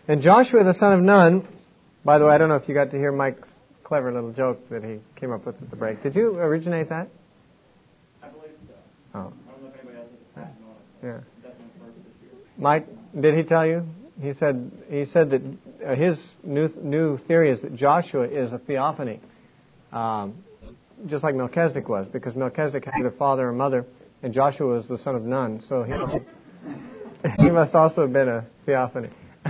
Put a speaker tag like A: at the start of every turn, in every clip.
A: And Joshua the son of Nun, by the way, I don't know if you got to hear Mike's clever little joke that he came up with at the break. Did you originate that?
B: I believe so.
A: Oh.
B: I don't know if anybody else has a patent on it.
A: Yeah.
B: That's my first this year.
A: Mike, did he tell you? He said that his new theory is that Joshua is a theophany, just like Melchizedek was, because Melchizedek had either father or mother, and Joshua was the son of Nun, so he must also have been a theophany.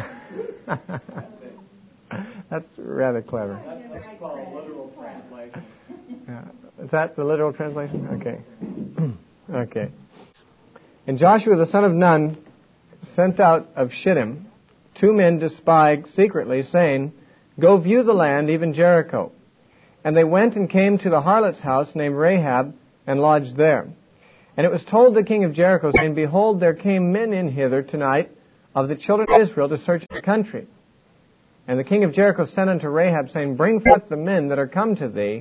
A: That's rather clever.
B: That's called literal translation.
A: Yeah. Is that the literal translation? Okay. Okay. And Joshua the son of Nun sent out of Shittim 2 men to spy secretly, saying, "Go view the land, even Jericho." And they went and came to the harlot's house named Rahab, and lodged there. And it was told the king of Jericho, saying, "Behold, there came men in hither tonight of the children of Israel to search the country." And the king of Jericho sent unto Rahab, saying, "Bring forth the men that are come to thee,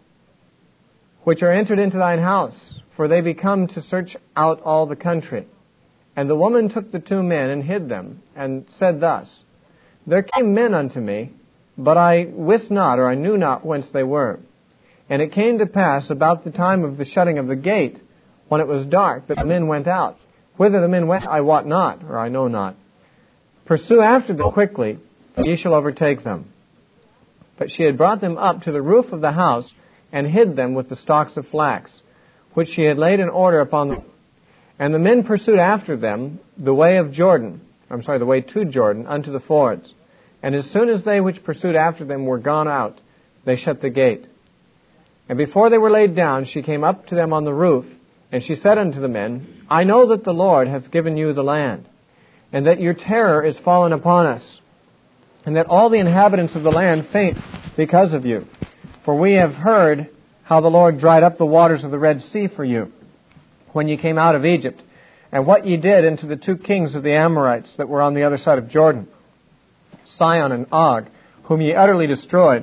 A: which are entered into thine house, for they be come to search out all the country." And the woman took the 2 men and hid them, and said thus, "There came men unto me, but I wist not, or I knew not whence they were. And it came to pass about the time of the shutting of the gate, when it was dark, that the men went out. Whither the men went I wot not, or I know not. Pursue after them quickly, for ye shall overtake them." But she had brought them up to the roof of the house, and hid them with the stalks of flax, which she had laid in order upon them. And the men pursued after them the way to Jordan, unto the fords. And as soon as they which pursued after them were gone out, they shut the gate. And before they were laid down, she came up to them on the roof, and she said unto the men, "I know that the Lord hath given you the land, and that your terror is fallen upon us, and that all the inhabitants of the land faint because of you. For we have heard how the Lord dried up the waters of the Red Sea for you, when ye came out of Egypt, and what ye did unto the 2 kings of the Amorites that were on the other side of Jordan, Sihon and Og, whom ye utterly destroyed.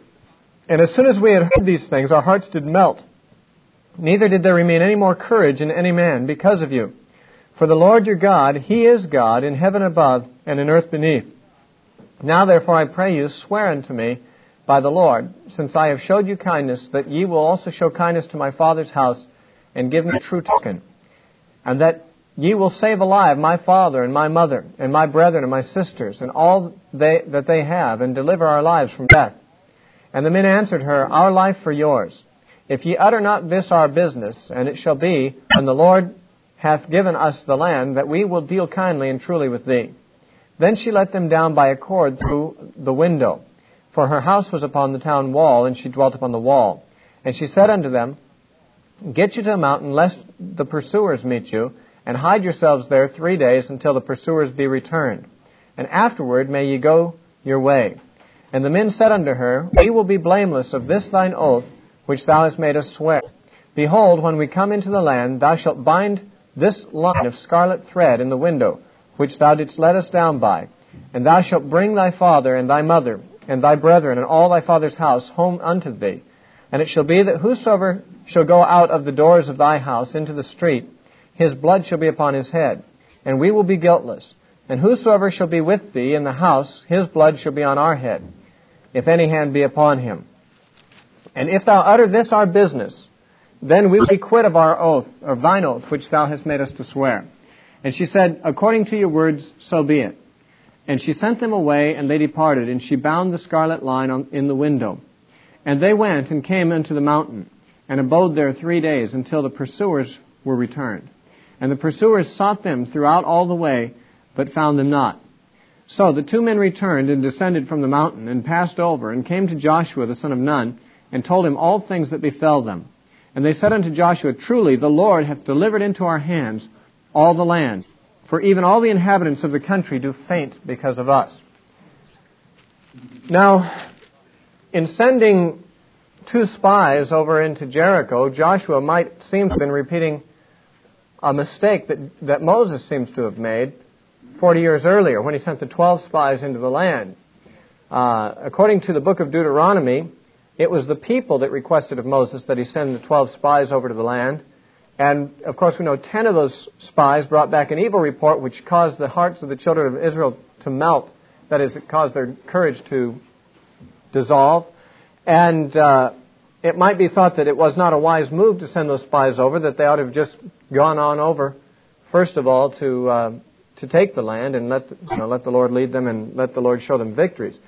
A: And as soon as we had heard these things, our hearts did melt. Neither did there remain any more courage in any man because of you. For the Lord your God, He is God in heaven above and in earth beneath. Now therefore I pray you, swear unto me by the Lord, since I have showed you kindness, that ye will also show kindness to my father's house, and give me a true token, and that ye will save alive my father and my mother, and my brethren and my sisters, and all that they have, and deliver our lives from death." And the men answered her, "Our life for yours. If ye utter not this our business, and it shall be, when the Lord hath given us the land, that we will deal kindly and truly with thee." Then she let them down by a cord through the window, for her house was upon the town wall, and she dwelt upon the wall. And she said unto them, "Get you to a mountain, lest the pursuers meet you, and hide yourselves there 3 days until the pursuers be returned. And afterward may ye go your way." And the men said unto her, "We will be blameless of this thine oath, which thou hast made us swear. Behold, when we come into the land, thou shalt bind this line of scarlet thread in the window, which thou didst let us down by. And thou shalt bring thy father and thy mother, and thy brethren, and all thy father's house home unto thee. And it shall be that whosoever shall go out of the doors of thy house into the street, his blood shall be upon his head, and we will be guiltless. And whosoever shall be with thee in the house, his blood shall be on our head, if any hand be upon him. And if thou utter this our business, then we will be quit of our oath, of thine oath, which thou hast made us to swear." And she said, "According to your words, so be it." And she sent them away, and they departed, and she bound the scarlet line in the window. And they went and came unto the mountain, and abode there 3 days, until the pursuers were returned. And the pursuers sought them throughout all the way, but found them not. So the 2 men returned and descended from the mountain, and passed over, and came to Joshua the son of Nun, and told him all things that befell them. And they said unto Joshua, "Truly the Lord hath delivered into our hands all the land, for even all the inhabitants of the country do faint because of us." Now, in sending 2 spies over into Jericho, Joshua might seem to have been repeating a mistake that Moses seems to have made 40 years earlier when he sent the 12 spies into the land. According to the book of Deuteronomy, it was the people that requested of Moses that he send the 12 spies over to the land. And, of course, we know 10 of those spies brought back an evil report which caused the hearts of the children of Israel to melt That is, it caused their courage to dissolve. And it might be thought that it was not a wise move to send those spies over, that they ought to have just gone on over, first of all, to take the land and let the Lord lead them and let the Lord show them victories.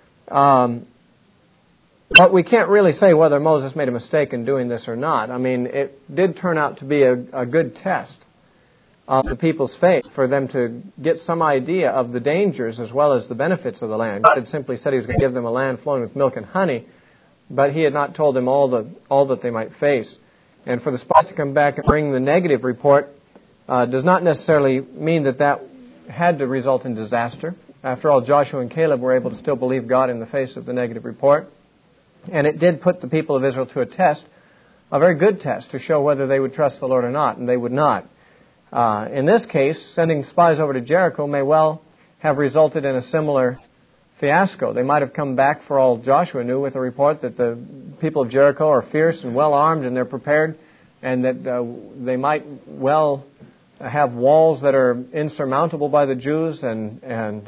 A: But we can't really say whether Moses made a mistake in doing this or not. I mean, it did turn out to be a good test of the people's faith for them to get some idea of the dangers as well as the benefits of the land. God had simply said He was going to give them a land flowing with milk and honey, but He had not told them all that they might face. And for the spies to come back and bring the negative report does not necessarily mean that had to result in disaster. After all, Joshua and Caleb were able to still believe God in the face of the negative report. And it did put the people of Israel to a test, a very good test, to show whether they would trust the Lord or not, and they would not. In this case, sending spies over to Jericho may well have resulted in a similar fiasco. They might have come back, for all Joshua knew, with a report that the people of Jericho are fierce and well armed and they're prepared, and that they might well have walls that are insurmountable by the Jews and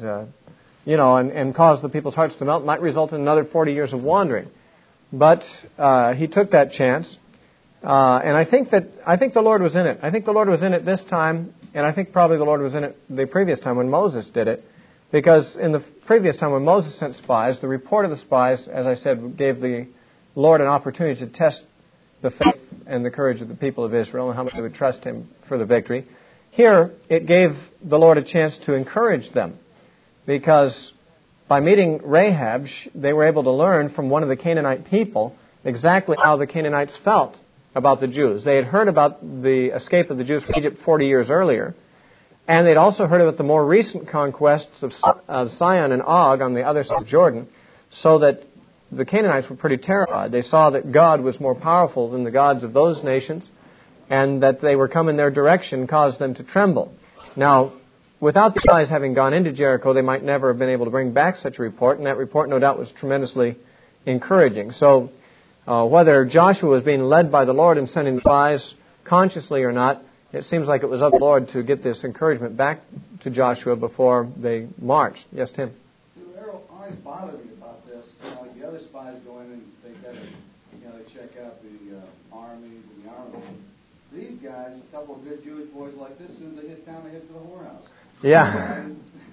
A: cause the people's hearts to melt. It might result in another 40 years of wandering. But he took that chance, and I think the Lord was in it. I think the Lord was in it this time, and I think probably the Lord was in it the previous time when Moses did it, because in the previous time when Moses sent spies, the report of the spies, as I said, gave the Lord an opportunity to test the faith and the courage of the people of Israel and how much they would trust Him for the victory. Here, it gave the Lord a chance to encourage them, because by meeting Rahab, they were able to learn from one of the Canaanite people exactly how the Canaanites felt about the Jews. They had heard about the escape of the Jews from Egypt 40 years earlier, and they'd also heard about the more recent conquests of Sihon and Og on the other side of Jordan, so that the Canaanites were pretty terrified. They saw that God was more powerful than the gods of those nations, and that they were coming their direction caused them to tremble. Now, without the spies having gone into Jericho, they might never have been able to bring back such a report, and that report, no doubt, was tremendously encouraging. So, whether Joshua was being led by the Lord in sending the spies consciously or not, it seems like it was of the Lord to get this encouragement back to Joshua before they marched. Yes, Tim?
C: Errol, always bothered me about this. Like the other spies go in and they check out the armies and the armament. These guys, a couple of good Jewish boys like this, as soon as they hit town, they head to the whorehouse.
A: Yeah.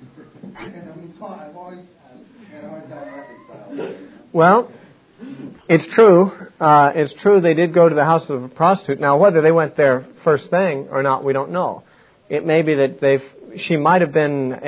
C: I've always had a hard time reconciling.
A: Well, it's true. It's true they did go to the house of a prostitute. Now, whether they went there first thing or not, we don't know. It may be that she might have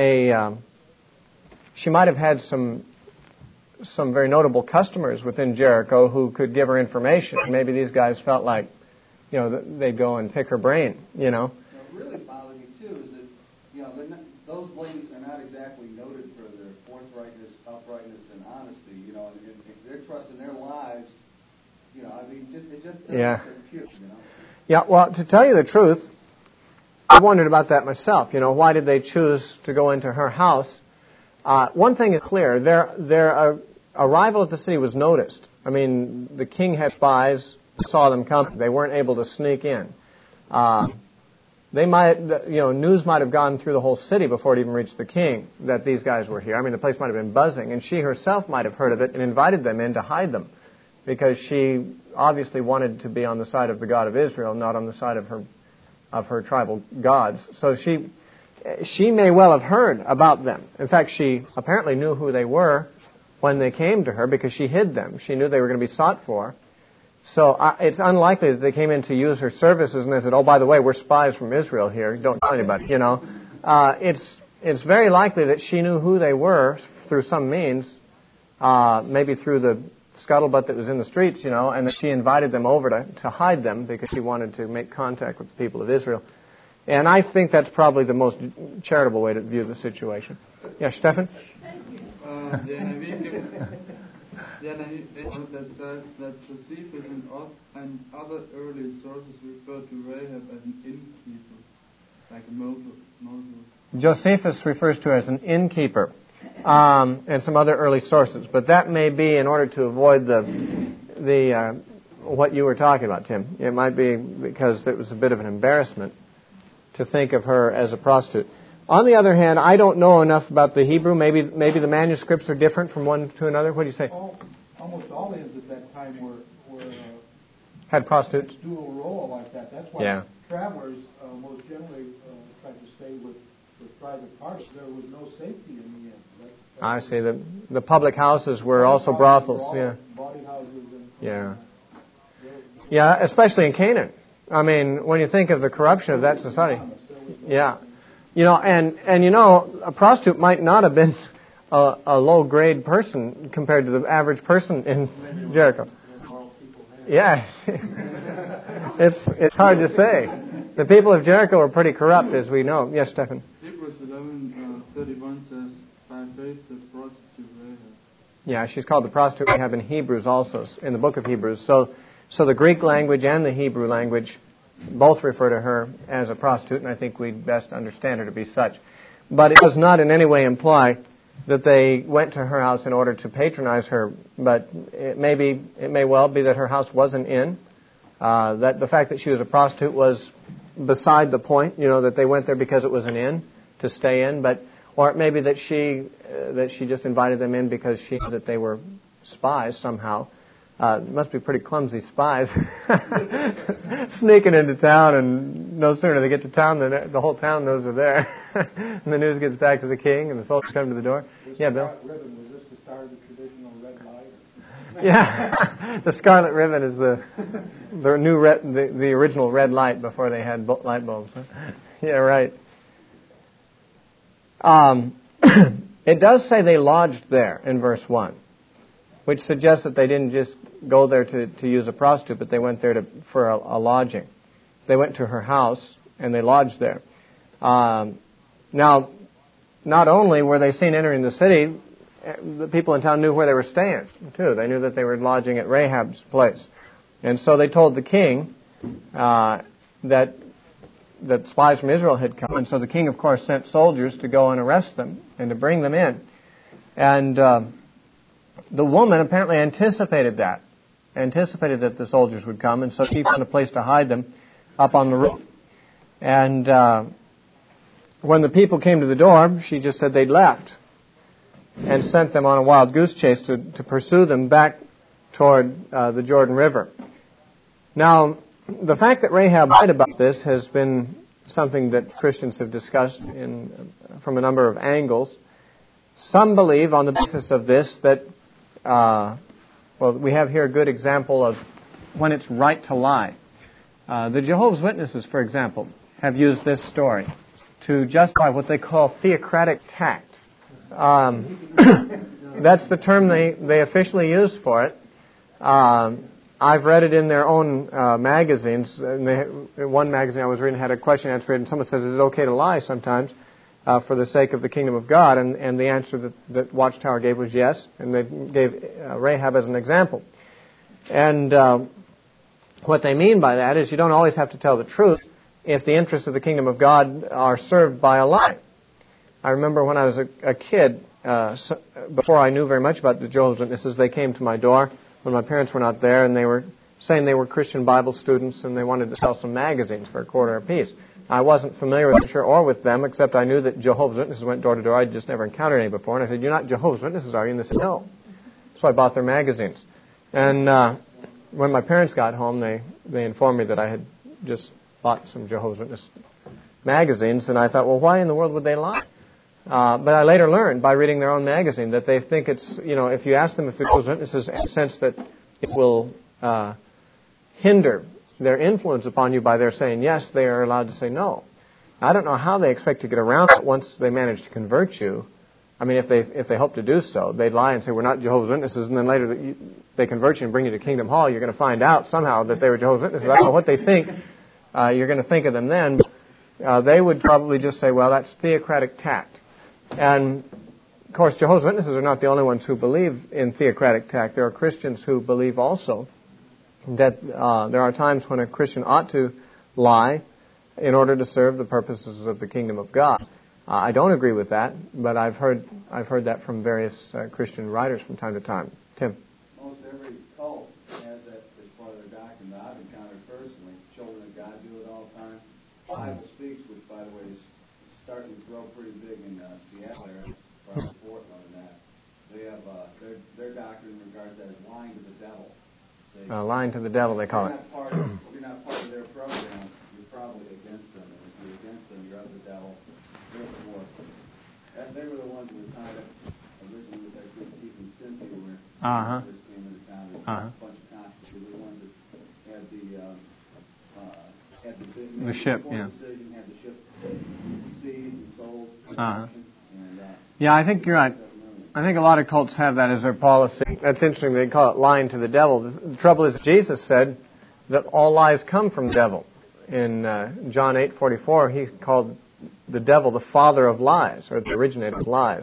A: had some very notable customers within Jericho who could give her information. Maybe these guys felt like, they'd go and pick her brain,
C: What really bothered me, too, is that, those ladies are not exactly noted for their forthrightness, uprightness, and honesty, and if they're trusting their lives, it just doesn't compute,
A: Yeah, well, to tell you the truth, I wondered about that myself. Why did they choose to go into her house? One thing is clear. Their arrival at the city was noticed. I mean, the king had spies, saw them come. They weren't able to sneak in. They might, news might have gone through the whole city before it even reached the king that these guys were here. I mean, the place might have been buzzing, and she herself might have heard of it and invited them in to hide them, because she obviously wanted to be on the side of the God of Israel, not on the side of her tribal gods. So she may well have heard about them. In fact, she apparently knew who they were when they came to her, because she hid them. She knew they were going to be sought for. So it's unlikely that they came in to use her services and they said, "Oh, by the way, we're spies from Israel here. Don't tell anybody." It's very likely that she knew who they were through some means, maybe through the scuttlebutt that was in the streets, and that she invited them over to hide them because she wanted to make contact with the people of Israel. And I think that's probably the most charitable way to view the situation. Yeah, Stefan?
D: The NIV that says that Josephus and other early sources refer to Rahab as an innkeeper, like Moses.
A: Josephus refers to her as an innkeeper, and some other early sources. But that may be in order to avoid the what you were talking about, Tim. It might be because it was a bit of an embarrassment to think of her as a prostitute. On the other hand, I don't know enough about the Hebrew. Maybe the manuscripts are different from one to another. What do you say?
E: Almost all inns at that time were
A: had prostitutes.
E: Dual role like that. That's why travelers most generally tried to stay with private parties. There was no safety in the inn.
A: I see. The public houses were also brothels. Yeah.
E: Body houses and
A: yeah, especially in Canaan. I mean, when you think of the corruption of that society. Yeah. You know, and you know, a prostitute might not have been a low-grade person compared to the average person in Jericho. Yeah. It's hard to say. The people of Jericho were pretty corrupt, as we know. Yes, Stephen?
D: Hebrews 11:31 says, by faith the prostitute Rahab.
A: Yeah, she's called the prostitute Rahab in Hebrews also, in the book of Hebrews. So the Greek language and the Hebrew language both refer to her as a prostitute, and I think we'd best understand her to be such. But it does not in any way imply that they went to her house in order to patronize her, but it may well be that her house was an inn, that the fact that she was a prostitute was beside the point, you know, that they went there because it was an inn to stay in, or it may be that she just invited them in because she knew that they were spies somehow. Must be pretty clumsy spies sneaking into town, and no sooner they get to town than the whole town knows they're there. And the news gets back to the king, and the soldiers come to the door. Yeah, Bill?
E: Ribbon, was this the start of the traditional red light?
A: Yeah, the scarlet ribbon is the new the original red light before they had light bulbs. Huh? Yeah, right. It does say they lodged there in verse 1, which suggests that they didn't just go there to use a prostitute, but they went there for a lodging. They went to her house, and they lodged there. Now, not only were they seen entering the city, the people in town knew where they were staying, too. They knew that they were lodging at Rahab's place. And so they told the king that spies from Israel had come. And so the king, of course, sent soldiers to go and arrest them and to bring them in. And the woman apparently anticipated that the soldiers would come, and so she found a place to hide them up on the roof. And when the people came to the door, she just said they'd left and sent them on a wild goose chase to pursue them back toward the Jordan River. Now, the fact that Rahab lied about this has been something that Christians have discussed from a number of angles. Some believe on the basis of this that we have here a good example of when it's right to lie. The Jehovah's Witnesses, for example, have used this story to justify what they call theocratic tact. That's the term they officially use for it. I've read it in their own magazines. One magazine I was reading had a question answered, and someone says, is it okay to lie sometimes for the sake of the kingdom of God? And the answer that Watchtower gave was yes, and they gave Rahab as an example. And what they mean by that is you don't always have to tell the truth if the interests of the kingdom of God are served by a lie. I remember when I was a kid, before I knew very much about the Jehovah's Witnesses, they came to my door when my parents were not there, and they were saying they were Christian Bible students and they wanted to sell some magazines for $0.25 apiece. I wasn't familiar with them or with them, except I knew that Jehovah's Witnesses went door to door. I'd just never encountered any before. And I said, you're not Jehovah's Witnesses, are you? And they said, no. So I bought their magazines. And when my parents got home, they informed me that I had just bought some Jehovah's Witness magazines. And I thought, well, why in the world would they lie? But I later learned by reading their own magazine that they think it's, if you ask them if they're Jehovah's Witnesses, in the sense that it will hinder their influence upon you by their saying yes, they are allowed to say no. I don't know how they expect to get around that once they manage to convert you. I mean, if they hope to do so, they'd lie and say, we're not Jehovah's Witnesses, and then later they convert you and bring you to Kingdom Hall, you're going to find out somehow that they were Jehovah's Witnesses. I don't know what they think you're going to think of them then. But, they would probably just say, well, that's theocratic tact. And, of course, Jehovah's Witnesses are not the only ones who believe in theocratic tact. There are Christians who believe also that there are times when a Christian ought to lie in order to serve the purposes of the kingdom of God. I don't agree with that, but I've heard that from various Christian writers from time to time. Tim?
C: Almost every cult has that as part of their doctrine that I've encountered personally. Children of God do it all the time. The Bible speaks, which, by the way, is starting to grow pretty big in Seattle area, probably Portland and that. They have their doctrine in regards to that is lying to the devil.
A: Lying to the devil, they call it.
C: If you're not part of their program, you're probably against them. And if you're against them, you're of the devil. Therefore, they were the ones who were tied up originally with that good Keith and Cynthia when first came into town. There was a bunch of controversy. They were the ones that had
A: the ship, yeah.
C: Decision, had the ship seized and sold.
A: Yeah, I think you're right. I think a lot of cults have that as their policy. That's interesting. They call it lying to the devil. The trouble is, Jesus said that all lies come from the devil. In John 8:44, he called the devil the father of lies, or the originator of lies.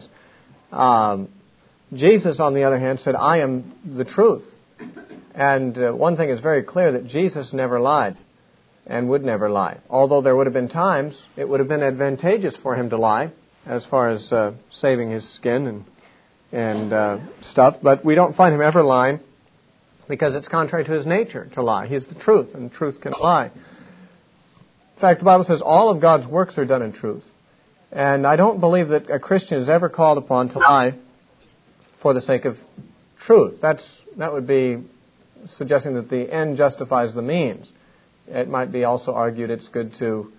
A: Jesus, on the other hand, said, I am the truth. And one thing is very clear, that Jesus never lied and would never lie. Although there would have been times it would have been advantageous for him to lie, as far as saving his skin and stuff. But we don't find him ever lying, because it's contrary to his nature to lie. He is the truth, and truth cannot lie. In fact, the Bible says all of God's works are done in truth. And I don't believe that a Christian is ever called upon to lie for the sake of truth. That would be suggesting that the end justifies the means. It might be also argued it's good to,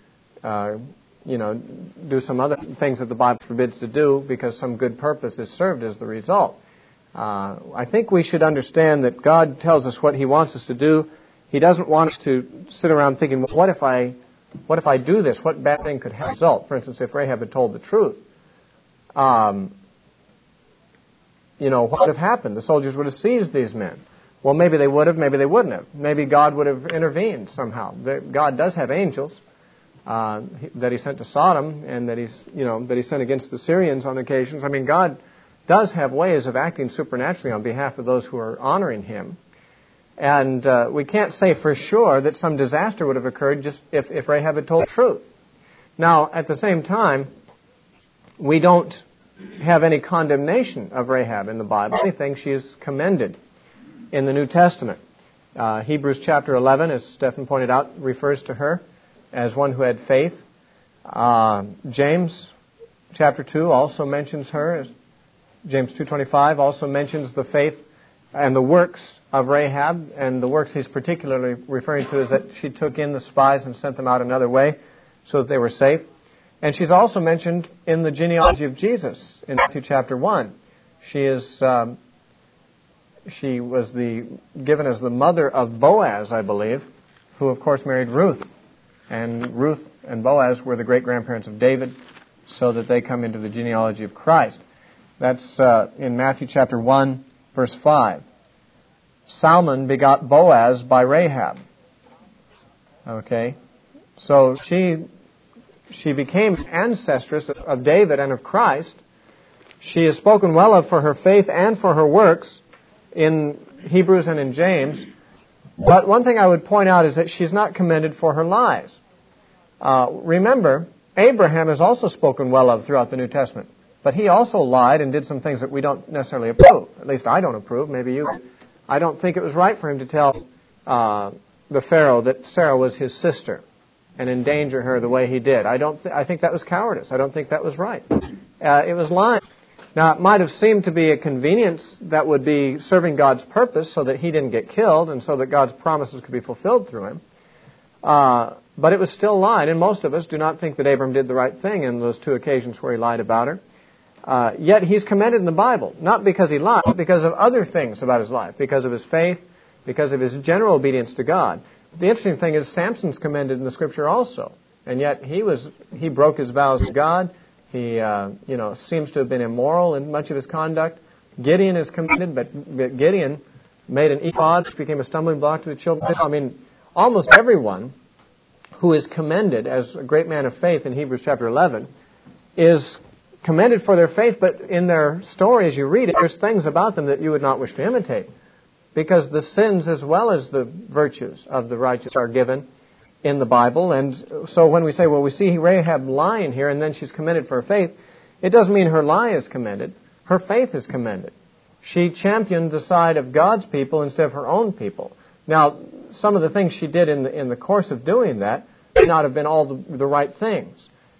A: do some other things that the Bible forbids to do because some good purpose is served as the result. I think we should understand that God tells us what He wants us to do. He doesn't want us to sit around thinking, well, what if I do this? What bad thing could have result? For instance, if Rahab had told the truth, what would have happened? The soldiers would have seized these men. Well, maybe they would have, maybe they wouldn't have. Maybe God would have intervened somehow. God does have angels that He sent to Sodom, and that He sent against the Syrians on occasions. I mean, God does have ways of acting supernaturally on behalf of those who are honoring Him. And we can't say for sure that some disaster would have occurred just if Rahab had told the truth. Now, at the same time, we don't have any condemnation of Rahab in the Bible. If anything, she is commended in the New Testament. Hebrews chapter 11, as Stephen pointed out, refers to her as one who had faith. James chapter 2 also mentions her. James 2:25 also mentions the faith and the works of Rahab, and the works he's particularly referring to is that she took in the spies and sent them out another way so that they were safe. And she's also mentioned in the genealogy of Jesus in Matthew chapter 1. She was given as the mother of Boaz, I believe, who of course married Ruth. And Ruth and Boaz were the great-grandparents of David, so that they come into the genealogy of Christ. That's in Matthew chapter 1, verse 5. Salmon begot Boaz by Rahab. Okay? So she became ancestress of David and of Christ. She is spoken well of for her faith and for her works in Hebrews and in James. But one thing I would point out is that she's not commended for her lies. Remember, Abraham is also spoken well of throughout the New Testament. But he also lied and did some things that we don't necessarily approve. At least I don't approve. Maybe you. I don't think it was right for him to tell the Pharaoh that Sarah was his sister and endanger her the way he did. I think that was cowardice. I don't think that was right. It was lying. Now, it might have seemed to be a convenience that would be serving God's purpose so that he didn't get killed and so that God's promises could be fulfilled through him. But it was still lying, and most of us do not think that Abram did the right thing in those two occasions where he lied about her. Yet he's commended in the Bible, not because he lied, but because of other things about his life, because of his faith, because of his general obedience to God. The interesting thing is Samson's commended in the Scripture also, and yet he broke his vows to God. He seems to have been immoral in much of his conduct. Gideon is commended, but Gideon made an ephod, which became a stumbling block to the children of Israel. I mean, almost everyone who is commended as a great man of faith in Hebrews chapter 11 is commended for their faith, but in their story, as you read it, there's things about them that you would not wish to imitate. Because the sins as well as the virtues of the righteous are given in the Bible. And so when we say, well, we see Rahab lying here and then she's commended for her faith, it doesn't mean her lie is commended. Her faith is commended. She championed the side of God's people instead of her own people. Now, some of the things she did in the course of doing that may not have been all the right things.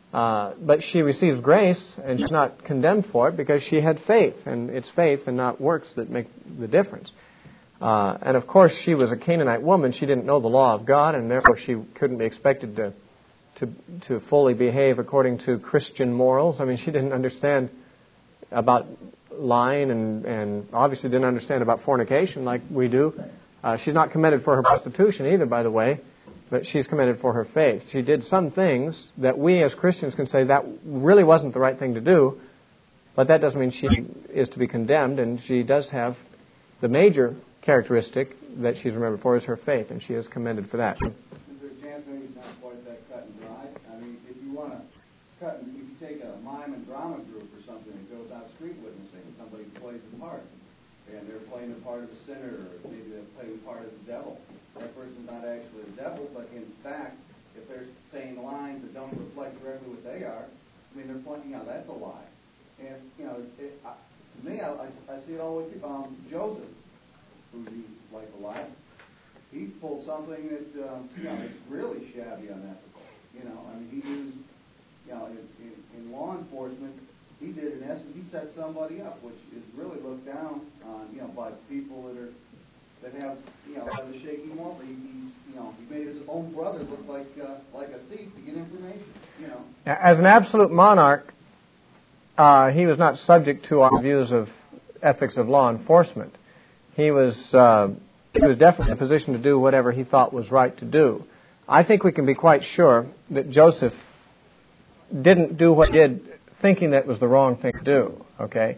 A: But she receives grace, and she's not condemned for it because she had faith, and it's faith and not works that make the difference. And of course, she was a Canaanite woman. She didn't know the law of God, and therefore she couldn't be expected to fully behave according to Christian morals. I mean, she didn't understand about lying and obviously didn't understand about fornication like we do. She's not commended for her prostitution either, by the way, but she's commended for her faith. She did some things that we as Christians can say that really wasn't the right thing to do, but that doesn't mean she is to be condemned, and she does have the major characteristic that she's remembered for is her faith, and she is commended for that.
C: Is there a chance maybe it's not quite that cut and dry? I mean, if you want to if you take a mime and drama group or something that goes out street witnessing, somebody plays a part, and they're playing the part of a sinner, or maybe they're playing the part of the devil. That person's not actually the devil, but in fact, if they're saying lines that don't reflect directly what they are, I mean, they're pointing out that's a lie. And, to me, I see it all with Joseph, who you like a lot. He pulled something that, is really shabby unethical. I mean, he used, in law enforcement, he did, in essence, he set somebody up, which is really looked down on, by people that have a shaky moral. He made his own brother look like a thief to get information.
A: As an absolute monarch, he was not subject to our views of ethics of law enforcement. He was definitely in a position to do whatever he thought was right to do. I think we can be quite sure that Joseph didn't do what he did thinking that was the wrong thing to do. Okay,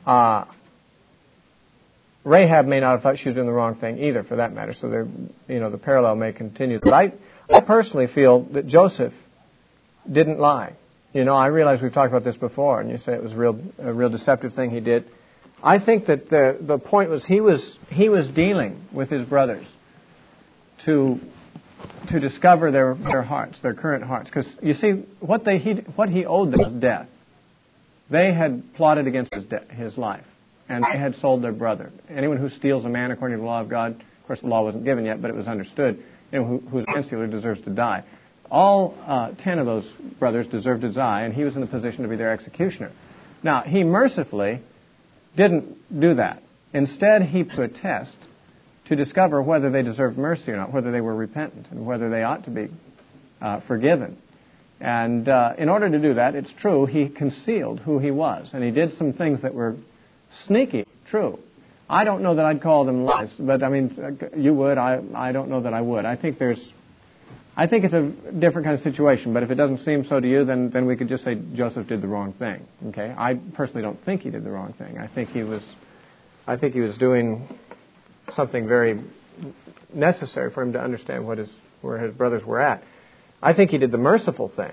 A: Rahab may not have thought she was doing the wrong thing either, for that matter. So the parallel may continue. But I personally feel that Joseph didn't lie. I realize we've talked about this before, and you say it was a real deceptive thing he did. I think that the point was he was dealing with his brothers to discover their hearts, their current hearts. Because you see, what he owed them was death. They had plotted against his life, and they had sold their brother. Anyone who steals a man according to the law of God, of course the law wasn't given yet, but it was understood, who's a man stealer deserves to die. All 10 of those brothers deserved to die, and he was in the position to be their executioner. Now, he mercifully didn't do that. Instead, he put a test to discover whether they deserved mercy or not, whether they were repentant, and whether they ought to be forgiven. And in order to do that, it's true, he concealed who he was. And he did some things that were sneaky, true. I don't know that I'd call them lies, but I mean, you would. I don't know that I would. I think it's a different kind of situation, but if it doesn't seem so to you, then we could just say Joseph did the wrong thing. Okay? I personally don't think he did the wrong thing. I think he was doing something very necessary for him to understand where his brothers were at. I think he did the merciful thing.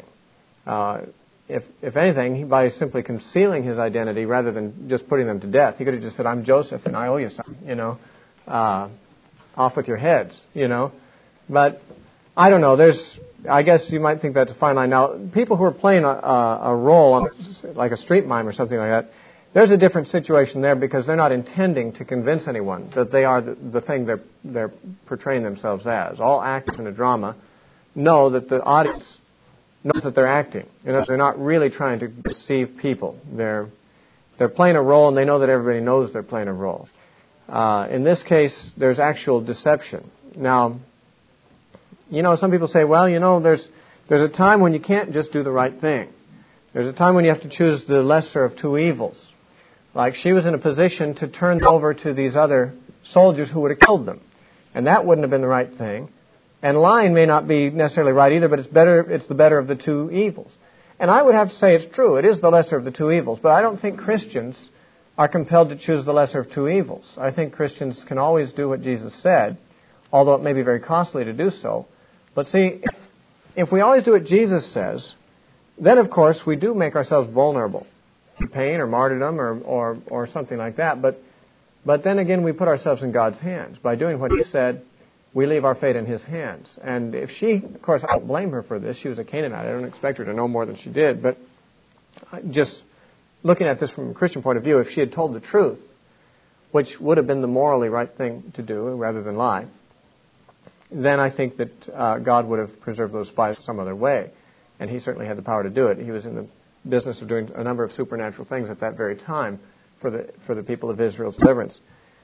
A: If anything, by simply concealing his identity rather than just putting them to death, he could have just said, "I'm Joseph and I owe you something," off with your heads, But I don't know. I guess you might think that's a fine line. Now, people who are playing a role, like a street mime or something like that, there's a different situation there because they're not intending to convince anyone that they are the thing they're portraying themselves as. All actors in a drama know that the audience knows that they're acting. They're not really trying to deceive people. They're playing a role, and they know that everybody knows they're playing a role. In this case, there's actual deception. Now, some people say, well, there's a time when you can't just do the right thing. There's a time when you have to choose the lesser of two evils. Like she was in a position to turn them over to these other soldiers who would have killed them. And that wouldn't have been the right thing. And lying may not be necessarily right either, but it's the better of the two evils. And I would have to say it's true. It is the lesser of the two evils. But I don't think Christians are compelled to choose the lesser of two evils. I think Christians can always do what Jesus said, although it may be very costly to do so. But see, if we always do what Jesus says, then of course we do make ourselves vulnerable to pain or martyrdom or something like that. But then again, we put ourselves in God's hands. By doing what He said, we leave our fate in His hands. And if she, of course, I don't blame her for this. She was a Canaanite. I don't expect her to know more than she did. But just looking at this from a Christian point of view, if she had told the truth, which would have been the morally right thing to do rather than lie, then I think that God would have preserved those spies some other way. and he certainly had the power to do it. He was in the business of doing a number of supernatural things at that very time for the people of Israel's deliverance.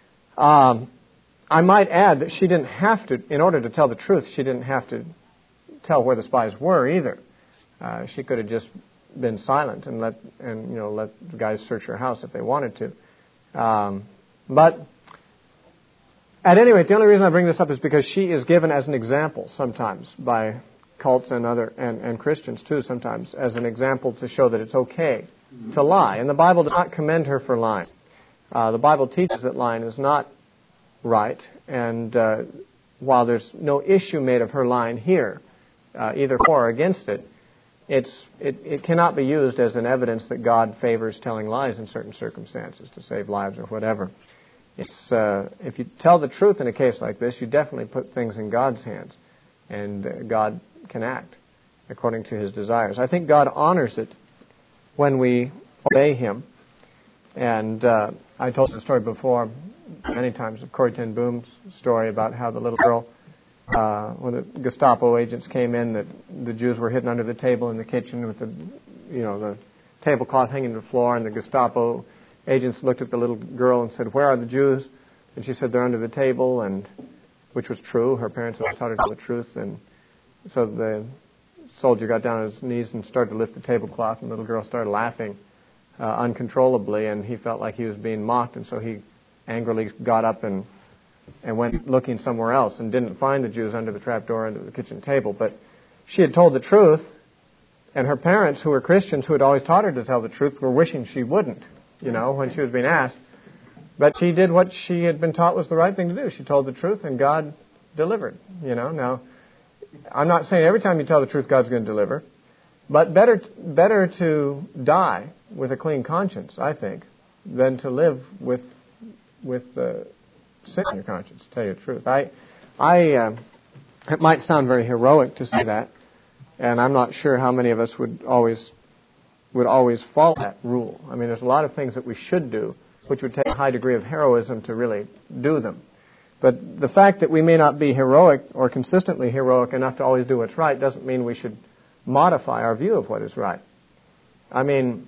A: I might add that she didn't have to, in order to tell the truth, she didn't have to tell where the spies were either. She could have just been silent and let the guys search her house if they wanted to. But at any rate, the only reason I bring this up is because she is given as an example sometimes by cults and Christians too sometimes as an example to show that it's okay to lie. And the Bible does not commend her for lying. The Bible teaches that lying is not right, and while there's no issue made of her lying here, either for or against it, it cannot be used as an evidence that God favors telling lies in certain circumstances to save lives or whatever. If you tell the truth in a case like this, you definitely put things in God's hands, and God can act according to His desires. I think God honors it when we obey Him. And I told the story before many times of Corrie ten Boom's story about how the little girl, when the Gestapo agents came in, that the Jews were hidden under the table in the kitchen with the tablecloth hanging to the floor, and the Gestapo agents looked at the little girl and said, "Where are the Jews?" And she said, "They're under the table," and which was true. Her parents had taught her the truth, and so the soldier got down on his knees and started to lift the tablecloth, and the little girl started laughing uncontrollably, and he felt like he was being mocked, and so he angrily got up and went looking somewhere else and didn't find the Jews under the trapdoor under the kitchen table. But she had told the truth, and her parents, who were Christians, who had always taught her to tell the truth, were wishing she wouldn't, when she was being asked. But she did what she had been taught was the right thing to do. She told the truth, and God delivered. Now, I'm not saying every time you tell the truth God's going to deliver, but better to die with a clean conscience, I think, than to live with sin in your conscience, to tell you the truth. It might sound very heroic to say that, and I'm not sure how many of us would always follow that rule. I mean, there's a lot of things that we should do, which would take a high degree of heroism to really do them. But the fact that we may not be heroic or consistently heroic enough to always do what's right doesn't mean we should modify our view of what is right. I mean,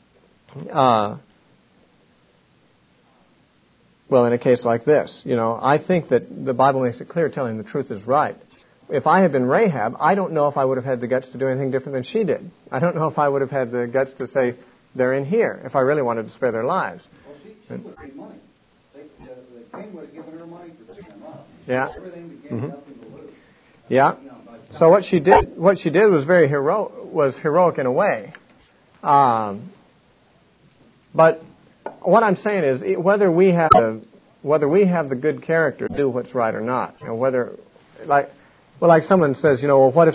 A: well, in a case like this, I think that the Bible makes it clear telling the truth is right. If I had been Rahab, I don't know if I would have had the guts to do anything different than she did. I don't know if I would have had the guts to say, they're in here, if I really wanted to spare their lives.
C: Well, she would have paid money. The king would have given her money for picking them up.
A: Yeah.
C: Everything became nothing to lose.
A: Yeah. So what she did was very heroic in a way. But what I'm saying is whether we have the good character to do what's right or not. Like someone says, well, what if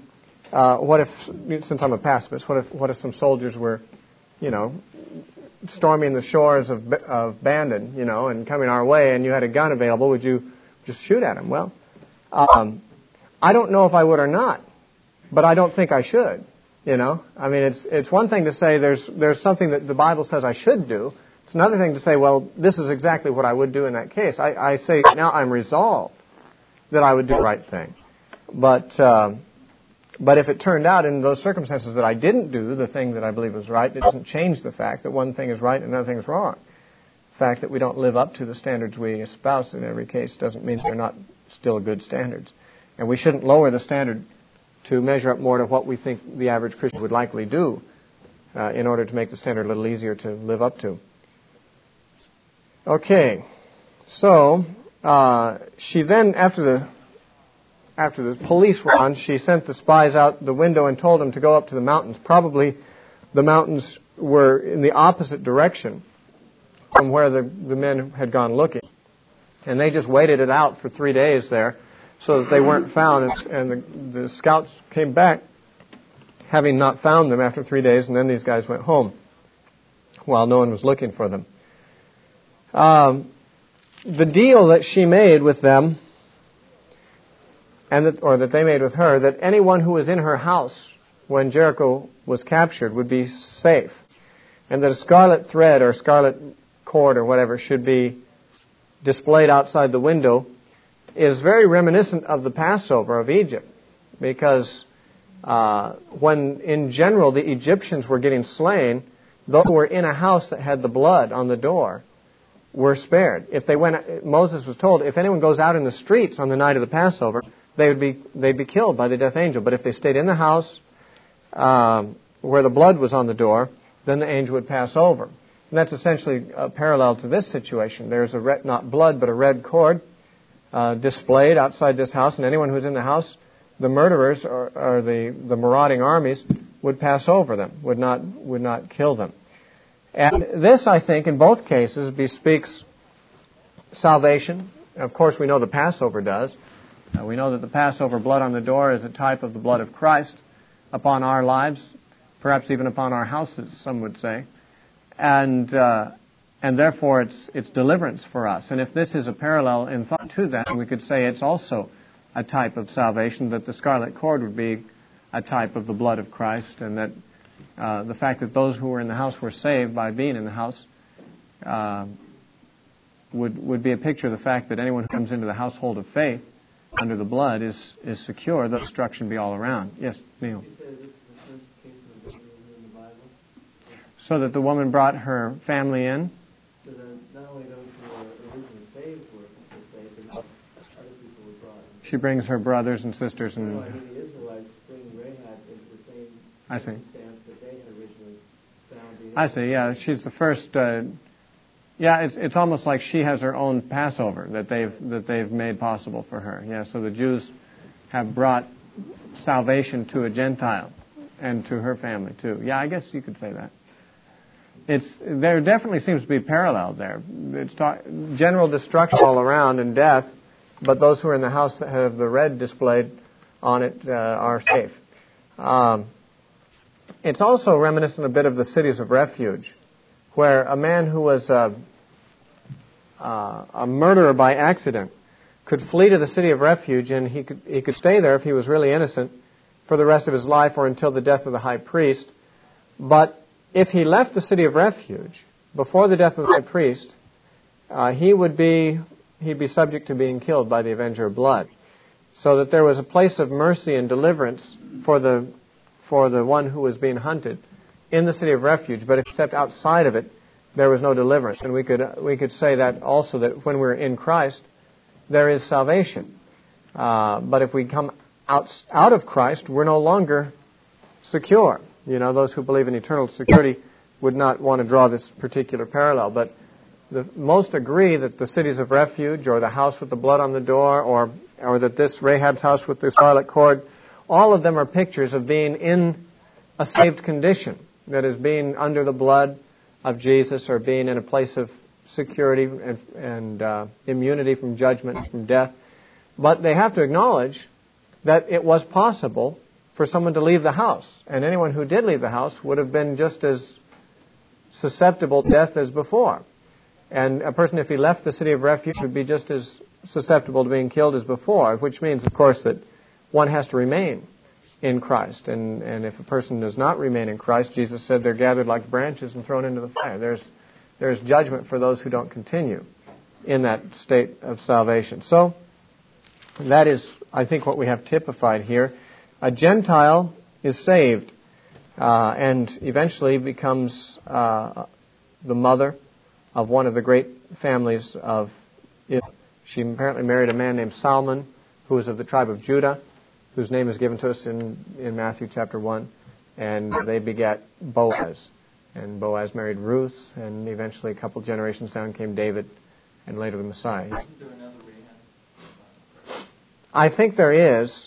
A: since I'm a pacifist, what if some soldiers were, storming the shores of Bandon, and coming our way, and you had a gun available, would you just shoot at them? Well, I don't know if I would or not, but I don't think I should. I mean, it's one thing to say there's something that the Bible says I should do. It's another thing to say, well, this is exactly what I would do in that case. I say now I'm resolved that I would do the right thing. But if it turned out in those circumstances that I didn't do the thing that I believe was right, it doesn't change the fact that one thing is right and another thing is wrong. The fact that we don't live up to the standards we espouse in every case doesn't mean they're not still good standards. And we shouldn't lower the standard to measure up more to what we think the average Christian would likely do in order to make the standard a little easier to live up to. Okay, so she then, after the police were on, she sent the spies out the window and told them to go up to the mountains. Probably the mountains were in the opposite direction from where the men had gone looking. And they just waited it out for 3 days there so that they weren't found. And the scouts came back having not found them after 3 days, and then these guys went home while no one was looking for them. The deal that she made with them, or that they made with her, that anyone who was in her house when Jericho was captured would be safe, and that a scarlet thread or scarlet cord or whatever should be displayed outside the window, is very reminiscent of the Passover of Egypt, because when in general the Egyptians were getting slain, those who were in a house that had the blood on the door were spared. If they went, Moses was told, if anyone goes out in the streets on the night of the Passover, they'd be killed by the death angel. But if they stayed in the house where the blood was on the door, then the angel would pass over. And that's essentially parallel to this situation. There's not blood, but a red cord displayed outside this house, and anyone who's in the house, the murderers or the marauding armies would pass over them, would not kill them. And this, I think, in both cases, bespeaks salvation. Of course, we know the Passover does. We know that the Passover blood on the door is a type of the blood of Christ upon our lives, perhaps even upon our houses, some would say. And therefore, it's deliverance for us. And if this is a parallel in thought to that, we could say it's also a type of salvation, that the scarlet cord would be a type of the blood of Christ, and that the fact that those who were in the house were saved by being in the house would be a picture of the fact that anyone who comes into the household of faith under the blood is secure, though destruction be all around. Yes, Neil.
F: You said this is the first case of deliverance in the Bible.
A: So that the woman brought her family in.
F: So that not only those who were originally saved were saved, but other people were brought in.
A: She brings her brothers and sisters and.
F: No, I mean the Israelites bring Rahab into the same circumstance that they had originally found.
A: I see. Yeah, she's the first. It's almost like she has her own Passover that they've made possible for her. Yeah, so the Jews have brought salvation to a Gentile and to her family too. Yeah, I guess you could say that. There definitely seems to be a parallel there. It's general destruction all around and death, but those who are in the house that have the red displayed on it are safe. It's also reminiscent a bit of the cities of refuge, where a man who was a murderer by accident could flee to the city of refuge, and he could stay there if he was really innocent for the rest of his life or until the death of the high priest. But if he left the city of refuge before the death of the high priest, he'd be subject to being killed by the avenger of blood. So that there was a place of mercy and deliverance for the one who was being hunted in the city of refuge, but if he stepped outside of it, there was no deliverance. And we could say that also, that when we're in Christ, there is salvation. But if we come out of Christ, we're no longer secure. Those who believe in eternal security would not want to draw this particular parallel. But most agree that the cities of refuge, or the house with the blood on the door, or that this Rahab's house with the scarlet cord, all of them are pictures of being in a saved condition. That is, being under the blood of Jesus, or being in a place of security and immunity from judgment and from death. But they have to acknowledge that it was possible for someone to leave the house. And anyone who did leave the house would have been just as susceptible to death as before. And a person, if he left the city of refuge, would be just as susceptible to being killed as before, which means, of course, that one has to remain in Christ. And if a person does not remain in Christ, Jesus said they're gathered like branches and thrown into the fire. There's judgment for those who don't continue in that state of salvation. So that is, I think, what we have typified here. A Gentile is saved and eventually becomes the mother of one of the great families of Israel. She apparently married a man named Salmon, who was of the tribe of Judah, whose name is given to us in Matthew chapter 1. And they begat Boaz. And Boaz married Ruth, and eventually a couple generations down came David, and later the Messiah.
F: Isn't there another Rahab?
A: I think there is.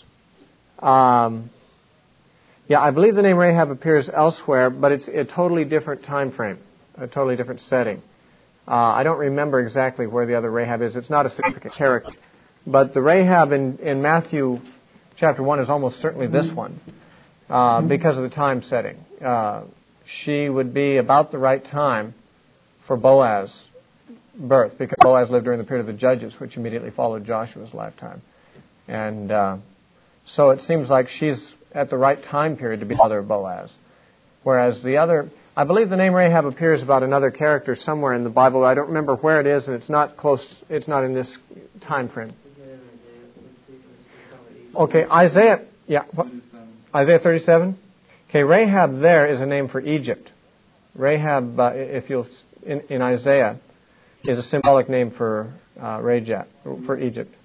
A: I believe the name Rahab appears elsewhere, but it's a totally different time frame, a totally different setting. I don't remember exactly where the other Rahab is. It's not a significant character. But the Rahab in Matthew chapter 1 is almost certainly this one, because of the time setting. She would be about the right time for Boaz's birth, because Boaz lived during the period of the Judges, which immediately followed Joshua's lifetime. And so it seems like she's at the right time period to be mother of Boaz. Whereas the other, I believe the name Rahab appears about another character somewhere in the Bible. I don't remember where it is, and it's not close. It's not in this time frame. Okay, Isaiah. Yeah. Isaiah 37? Okay, Rahab there is a name for Egypt. Rahab, if you'll, in Isaiah, is a symbolic name for Rahab, for Egypt.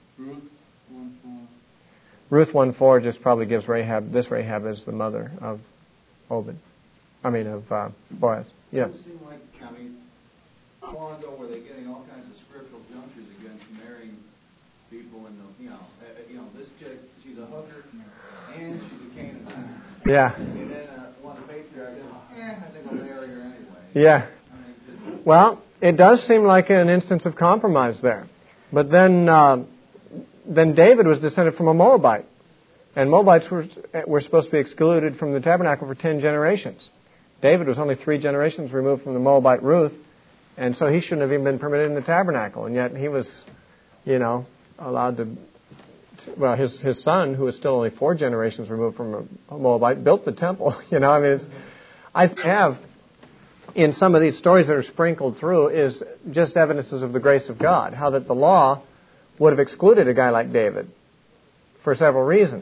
A: Ruth 1:4 just probably gives this Rahab as the mother of Boaz. Yes.
C: It seems like, how long ago were they getting all kinds of spiritual junctures against marrying people in the, this chick, she's a hooker, and she's a Canaanite.
A: Yeah.
C: And then one of the patriarchs said, I think I'll marry her anyway.
A: Yeah. Well, it does seem like an instance of compromise there. But then David was descended from a Moabite. And Moabites were supposed to be excluded from the tabernacle for 10 generations. David was only 3 generations removed from the Moabite Ruth, and so he shouldn't have even been permitted in the tabernacle. And yet he was, allowed to. Well, his son, who was still only 4 generations removed from a Moabite, built the temple. I have in some of these stories that are sprinkled through is just evidences of the grace of God. How that the law would have excluded a guy like David for several reasons,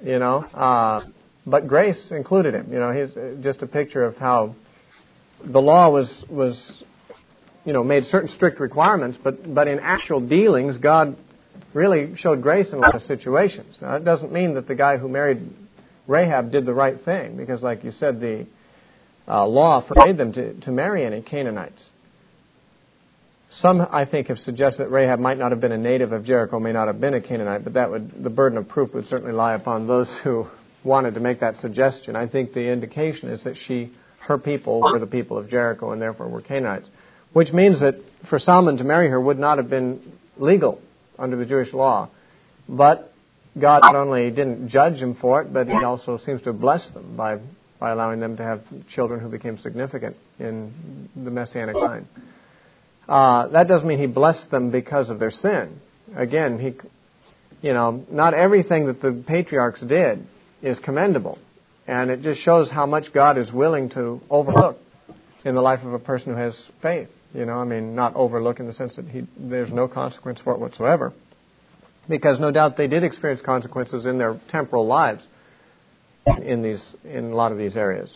A: but grace included him. He's just a picture of how the law was made certain strict requirements, but in actual dealings, God really showed grace in a lot of situations. Now, it doesn't mean that the guy who married Rahab did the right thing, because, like you said, the law forbade them to marry any Canaanites. Some, I think, have suggested that Rahab might not have been a native of Jericho, may not have been a Canaanite, but the burden of proof would certainly lie upon those who wanted to make that suggestion. I think the indication is that her people were the people of Jericho and therefore were Canaanites, which means that for Solomon to marry her would not have been legal under the Jewish law. But God not only didn't judge him for it, but he also seems to have blessed them by allowing them to have children who became significant in the Messianic line. That doesn't mean he blessed them because of their sin. Again, not everything that the patriarchs did is commendable. And it just shows how much God is willing to overlook in the life of a person who has faith. Not overlook in the sense that there's no consequence for it whatsoever. Because no doubt they did experience consequences in their temporal lives in a lot of these areas.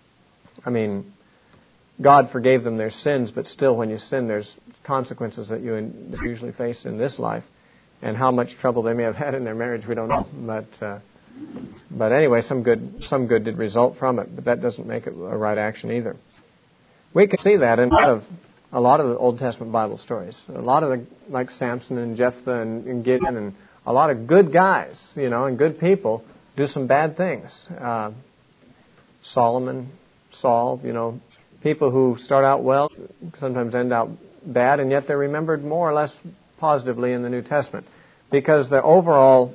A: God forgave them their sins, but still when you sin, there's consequences that you usually face in this life. And how much trouble they may have had in their marriage, we don't know. But anyway, some good did result from it, but that doesn't make it a right action either. We can see that in a lot of the Old Testament Bible stories. A lot of like Samson and Jephthah and Gideon and a lot of good guys, and good people do some bad things. Solomon, Saul, people who start out well sometimes end out bad, and yet they're remembered more or less positively in the New Testament because the overall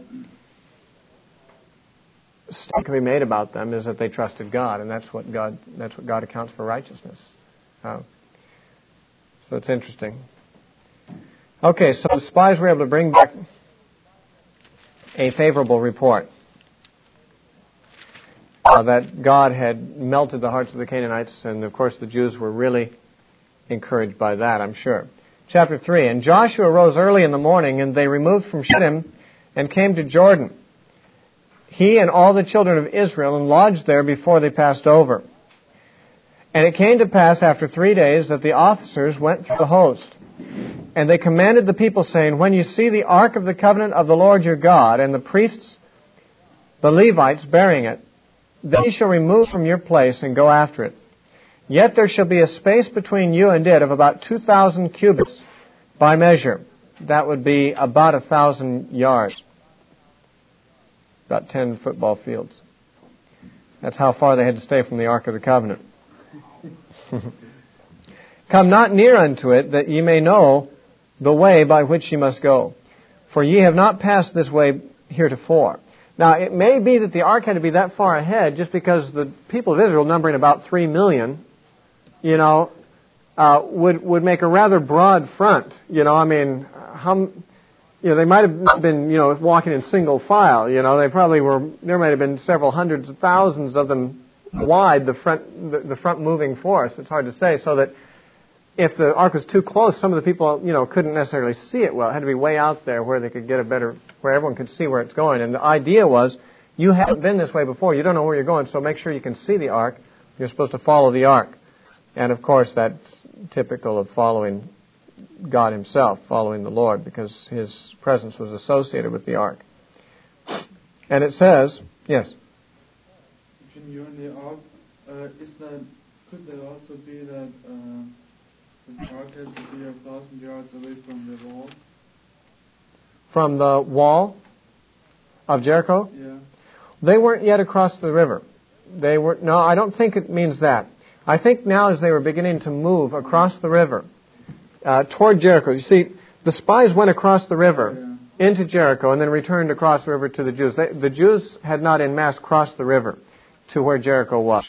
A: statement can be made about them is that they trusted God, and that's what God accounts for righteousness. So it's interesting. Okay, so the spies were able to bring back a favorable report that God had melted the hearts of the Canaanites, and of course the Jews were really encouraged by that, I'm sure. Chapter 3, And Joshua rose early in the morning, and they removed from Shittim and came to Jordan, he and all the children of Israel, and lodged there before they passed over. And it came to pass after 3 days that the officers went through the host. And they commanded the people, saying, When you see the ark of the covenant of the Lord your God, and the priests, the Levites, bearing it, then you shall remove from your place and go after it. Yet there shall be a space between you and it of about 2,000 cubits by measure. That would be about 1,000 yards. About 10 football fields. That's how far they had to stay from the Ark of the Covenant. Come not near unto it, that ye may know the way by which ye must go. For ye have not passed this way heretofore. Now, it may be that the ark had to be that far ahead just because the people of Israel, numbering about 3 million, would make a rather broad front. They might have been, walking in single file. They probably were. There might have been several hundreds of thousands of them wide. The front moving force. It's hard to say. So that if the ark was too close, some of the people, couldn't necessarily see it well. It had to be way out there where they could get where everyone could see where it's going. And the idea was, You haven't been this way before. You don't know where you're going, so make sure you can see the ark. You're supposed to follow the ark. And, of course, that's typical of following God himself, following the Lord, because his presence was associated with the ark. And it says, yes?
D: When you're in the ark, could there also be that the ark has to be 1,000 yards away from the wall?
A: From the wall of Jericho?
D: Yeah.
A: They weren't yet across the river. No, I don't think it means that. I think now as they were beginning to move across the river toward Jericho, you see, the spies went across the river into Jericho and then returned across the river to the Jews. The Jews had not en masse crossed the river to where Jericho was.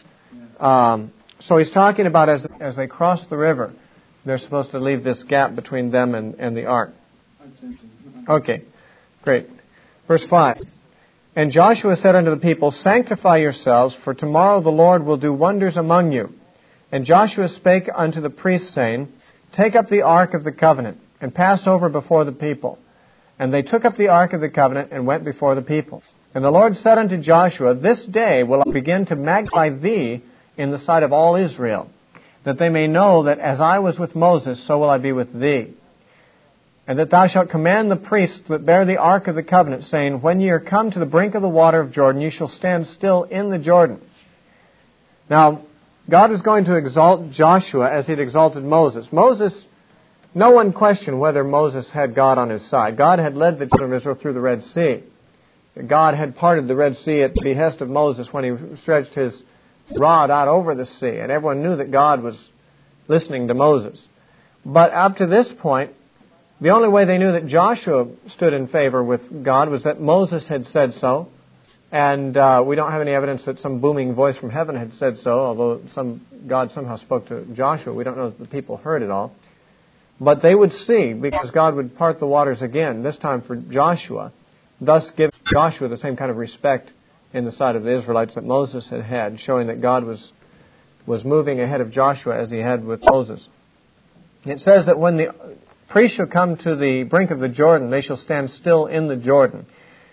A: So he's talking about as they cross the river, they're supposed to leave this gap between them and the ark. Okay, great. Verse 5. And Joshua said unto the people, Sanctify yourselves, for tomorrow the Lord will do wonders among you. And Joshua spake unto the priests, saying, Take up the ark of the covenant, and pass over before the people. And they took up the ark of the covenant, and went before the people. And the Lord said unto Joshua, This day will I begin to magnify thee in the sight of all Israel, that they may know that as I was with Moses, so will I be with thee. And that thou shalt command the priests that bear the ark of the covenant, saying, When ye are come to the brink of the water of Jordan, ye shall stand still in the Jordan. Now, God was going to exalt Joshua as he'd exalted Moses. No one questioned whether Moses had God on his side. God had led the children of Israel through the Red Sea. God had parted the Red Sea at the behest of Moses when he stretched his rod out over the sea. And everyone knew that God was listening to Moses. But up to this point, the only way they knew that Joshua stood in favor with God was that Moses had said so. And we don't have any evidence that some booming voice from heaven had said so, although God somehow spoke to Joshua. We don't know that the people heard it all. But they would see, because God would part the waters again, this time for Joshua, thus giving Joshua the same kind of respect in the sight of the Israelites that Moses had had, showing that God was moving ahead of Joshua as he had with Moses. It says that when the priests shall come to the brink of the Jordan, they shall stand still in the Jordan.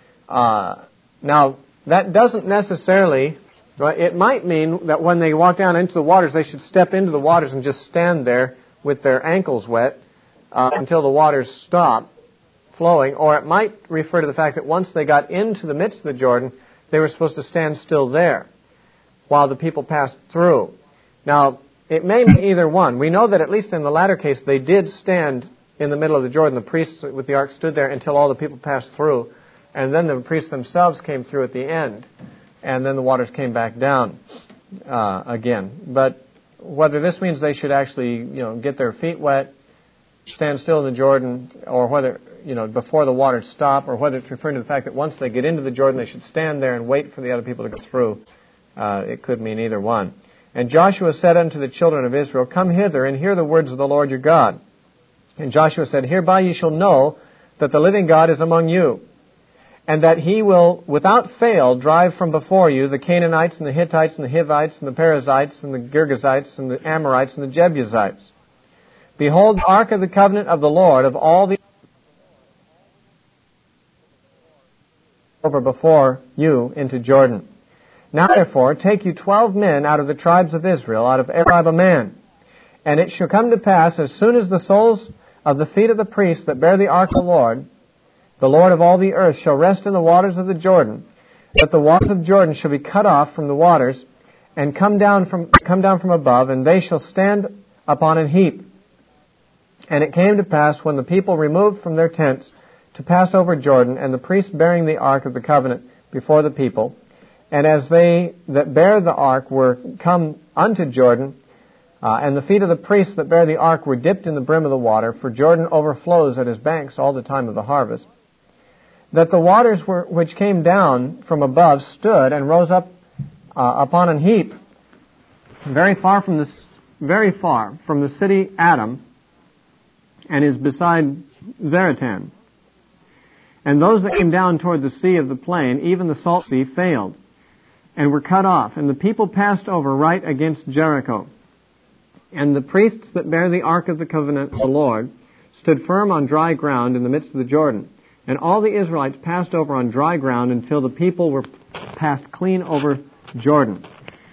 A: Now, that doesn't necessarily, it might mean that when they walk down into the waters, they should step into the waters and just stand there with their ankles wet until the waters stop flowing. Or it might refer to the fact that once they got into the midst of the Jordan, they were supposed to stand still there while the people passed through. Now, it may be either one. We know that at least in the latter case, they did stand in the middle of the Jordan. The priests with the ark stood there until all the people passed through. And then the priests themselves came through at the end. And then the waters came back down again. But whether this means they should actually, get their feet wet, stand still in the Jordan, or whether, before the waters stop, or whether it's referring to the fact that once they get into the Jordan, they should stand there and wait for the other people to go through. It could mean either one. And Joshua said unto the children of Israel, Come hither and hear the words of the Lord your God. And Joshua said, Hereby ye shall know that the living God is among you, and that he will without fail drive from before you the Canaanites and the Hittites and the Hivites and the Perizzites and the Girgashites and the Amorites and the Jebusites. Behold, the ark of the covenant of the Lord of all the over before you into Jordan. Now therefore take you 12 men out of the tribes of Israel, out of every tribe a man. And it shall come to pass, as soon as the soles of the feet of the priests that bear the ark of the Lord of all the earth, shall rest in the waters of the Jordan, that the waters of Jordan shall be cut off from the waters, and come down from above, and they shall stand upon an heap. And it came to pass, when the people removed from their tents to pass over Jordan, and the priests bearing the ark of the covenant before the people, and as they that bear the ark were come unto Jordan, and the feet of the priests that bear the ark were dipped in the brim of the water, for Jordan overflows at his banks all the time of the harvest, that the waters which came down from above stood and rose up upon an heap, very far from the city Adam, and is beside Zaratan. And those that came down toward the sea of the plain, even the salt sea, failed, and were cut off, and the people passed over right against Jericho. And the priests that bear the ark of the covenant of the Lord stood firm on dry ground in the midst of the Jordan. And all the Israelites passed over on dry ground until the people were passed clean over Jordan.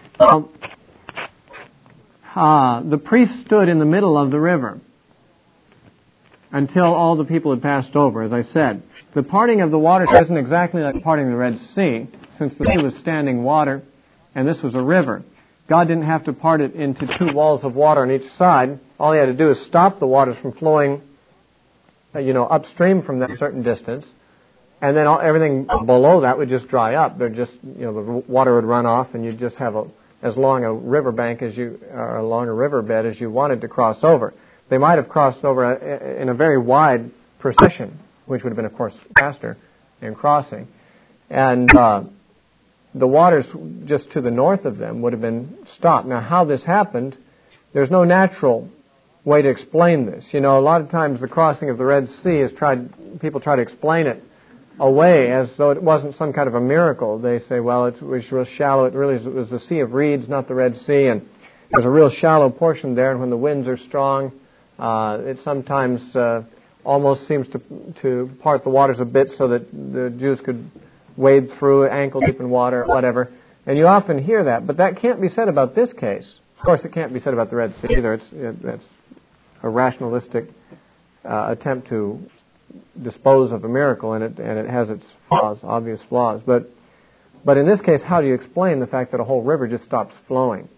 A: The priest stood in the middle of the river until all the people had passed over, as I said. The parting of the waters isn't exactly like parting the Red Sea, since the sea was standing water and this was a river. God didn't have to part it into two walls of water on each side. All He had to do is stop the waters from flowing, upstream from that certain distance, and then everything below that would just dry up. The water would run off, and you'd just have as long a riverbank or along a riverbed as you wanted to cross over. They might have crossed over in a very wide procession, which would have been, of course, faster in crossing. And the waters just to the north of them would have been stopped. Now, how this happened, there's no natural way to explain this. A lot of times the crossing of the Red Sea people try to explain it away as though it wasn't some kind of a miracle. They say, well, it was real shallow. It was the Sea of Reeds, not the Red Sea, and there's a real shallow portion there, and when the winds are strong, it sometimes almost seems to part the waters a bit so that the Jews could wade through ankle deep in water, whatever. And you often hear that, but that can't be said about this case. Of course, it can't be said about the Red Sea either. That's a rationalistic attempt to dispose of a miracle, and it has its flaws, obvious flaws. But in this case, how do you explain the fact that a whole river just stops flowing?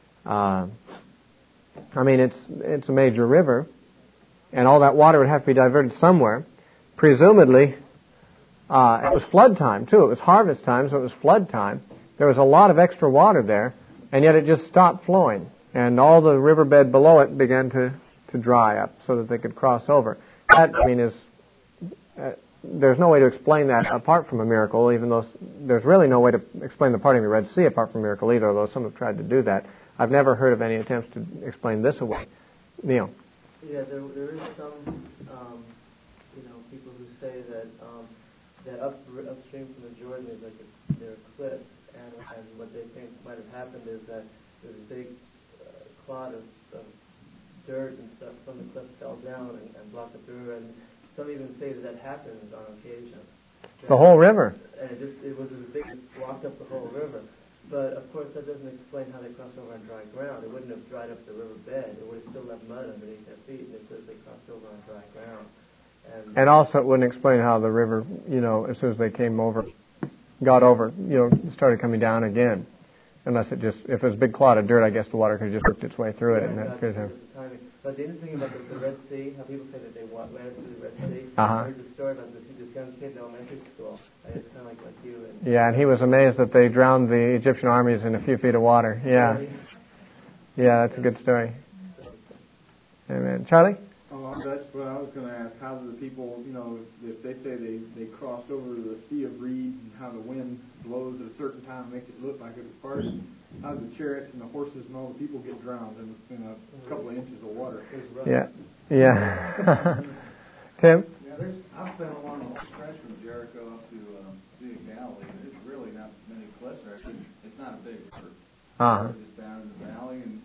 A: It's a major river, and all that water would have to be diverted somewhere. Presumably, it was flood time, too. It was harvest time, so it was flood time. There was a lot of extra water there, and yet it just stopped flowing. And all the riverbed below it began to dry up so that they could cross over. That, there's no way to explain that apart from a miracle, even though there's really no way to explain the parting of the Red Sea apart from a miracle either, although some have tried to do that. I've never heard of any attempts to explain this away. Neil?
F: Yeah, there is some, people who say that upstream from the Jordan is there are cliffs, and what they think might have happened is that there's a big clod of dirt and stuff from the cliff fell down and blocked up the river, and some even say that happens on occasion.
A: The whole river?
F: And it was as big as blocked up the whole river. But, of course, that doesn't explain how they crossed over on dry ground. It wouldn't have dried up the river bed. It would have still left mud underneath their feet, and it says they crossed over on dry ground. And also it wouldn't explain how the river, as soon as they got over, started coming down again. Unless if it was a big clod of dirt, I guess the water could have just worked its way through it. And that could have. But the interesting about the Red Sea, how people say that they ran through the Red Sea.
A: Uh-huh.
F: I heard the story about this young kid in elementary school. It's kind of like you.
A: And he was amazed that they drowned the Egyptian armies in a few feet of water. Yeah. Yeah, that's a good story. Amen. Charlie?
B: That's what I was going to ask. How do the people, if they say they crossed over the Sea of Reeds and how the wind blows at a certain time and makes it look like it was parted, how do the chariots and the horses and all the people get drowned in a couple of inches of water?
A: Yeah. Yeah. Tim?
C: Yeah, I've been along the whole stretch from Jericho up to Sea of Galilee. There's really not many cliffs there. It's not a big river.
A: Uh-huh.
C: It's just down in the valley, and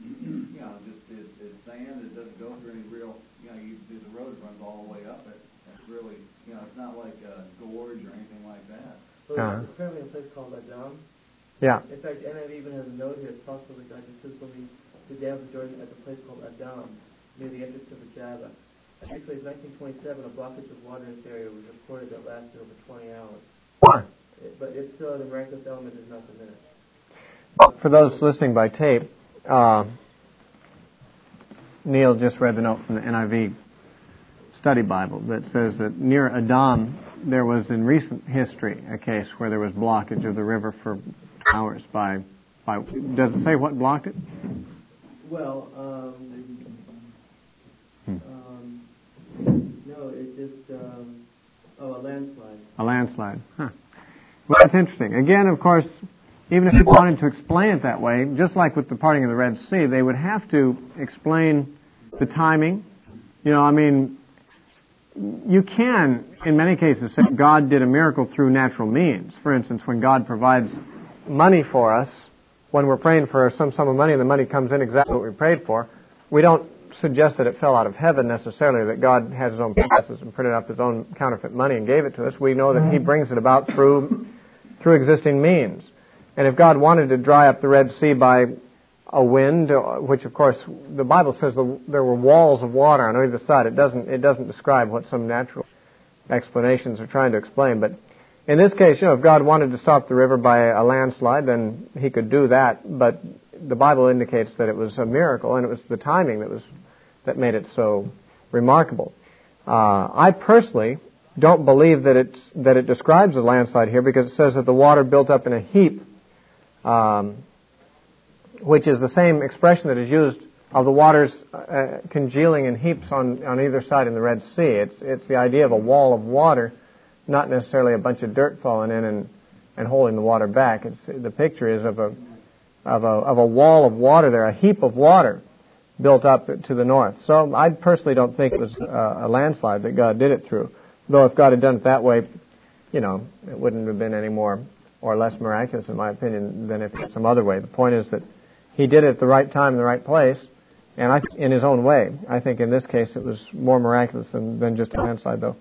C: it's sand. It doesn't go through any real. The road runs all the way up it. It's really, it's not like a gorge or anything like that.
F: So there's apparently a place called Adam.
A: Yeah.
F: In fact, NIV even has a note here. It talks about the guy who says when the dam of Jordan at the place called Adam, near the entrance to the Jabba. Actually, in 1927, a blockage of water in this area was reported that lasted over 20 hours. But it's still the miraculous element is not diminished.
A: For those listening by tape, Neil just read the note from the NIV Study Bible that says that near Adam there was in recent history a case where there was blockage of the river for hours by does it say what blocked it?
F: Well, no, it just a landslide.
A: A landslide. Huh. Well, that's interesting. Again, of course, even if people wanted to explain it that way, just like with the parting of the Red Sea, they would have to explain the timing. You can, in many cases, say God did a miracle through natural means. For instance, when God provides money for us, when we're praying for some sum of money and the money comes in exactly what we prayed for, we don't suggest that it fell out of heaven necessarily, that God has His own processes and printed up His own counterfeit money and gave it to us. We know that He brings it about through existing means. And if God wanted to dry up the Red Sea by a wind, which of course the Bible says there were walls of water on either side. It doesn't describe what some natural explanations are trying to explain. But in this case, if God wanted to stop the river by a landslide, then He could do that. But the Bible indicates that it was a miracle, and it was the timing that made it so remarkable. I personally don't believe that it describes a landslide here, because it says that the water built up in a heap, which is the same expression that is used of the waters congealing in heaps on either side in the Red Sea. It's the idea of a wall of water, not necessarily a bunch of dirt falling in and holding the water back. The picture is of a wall of water there, a heap of water built up to the north. So I personally don't think it was a landslide that God did it through. Though if God had done it that way, it wouldn't have been any more or less miraculous, in my opinion, than if it's some other way. The point is that He did it at the right time in the right place, and in His own way. I think in this case it was more miraculous than just a landslide, though.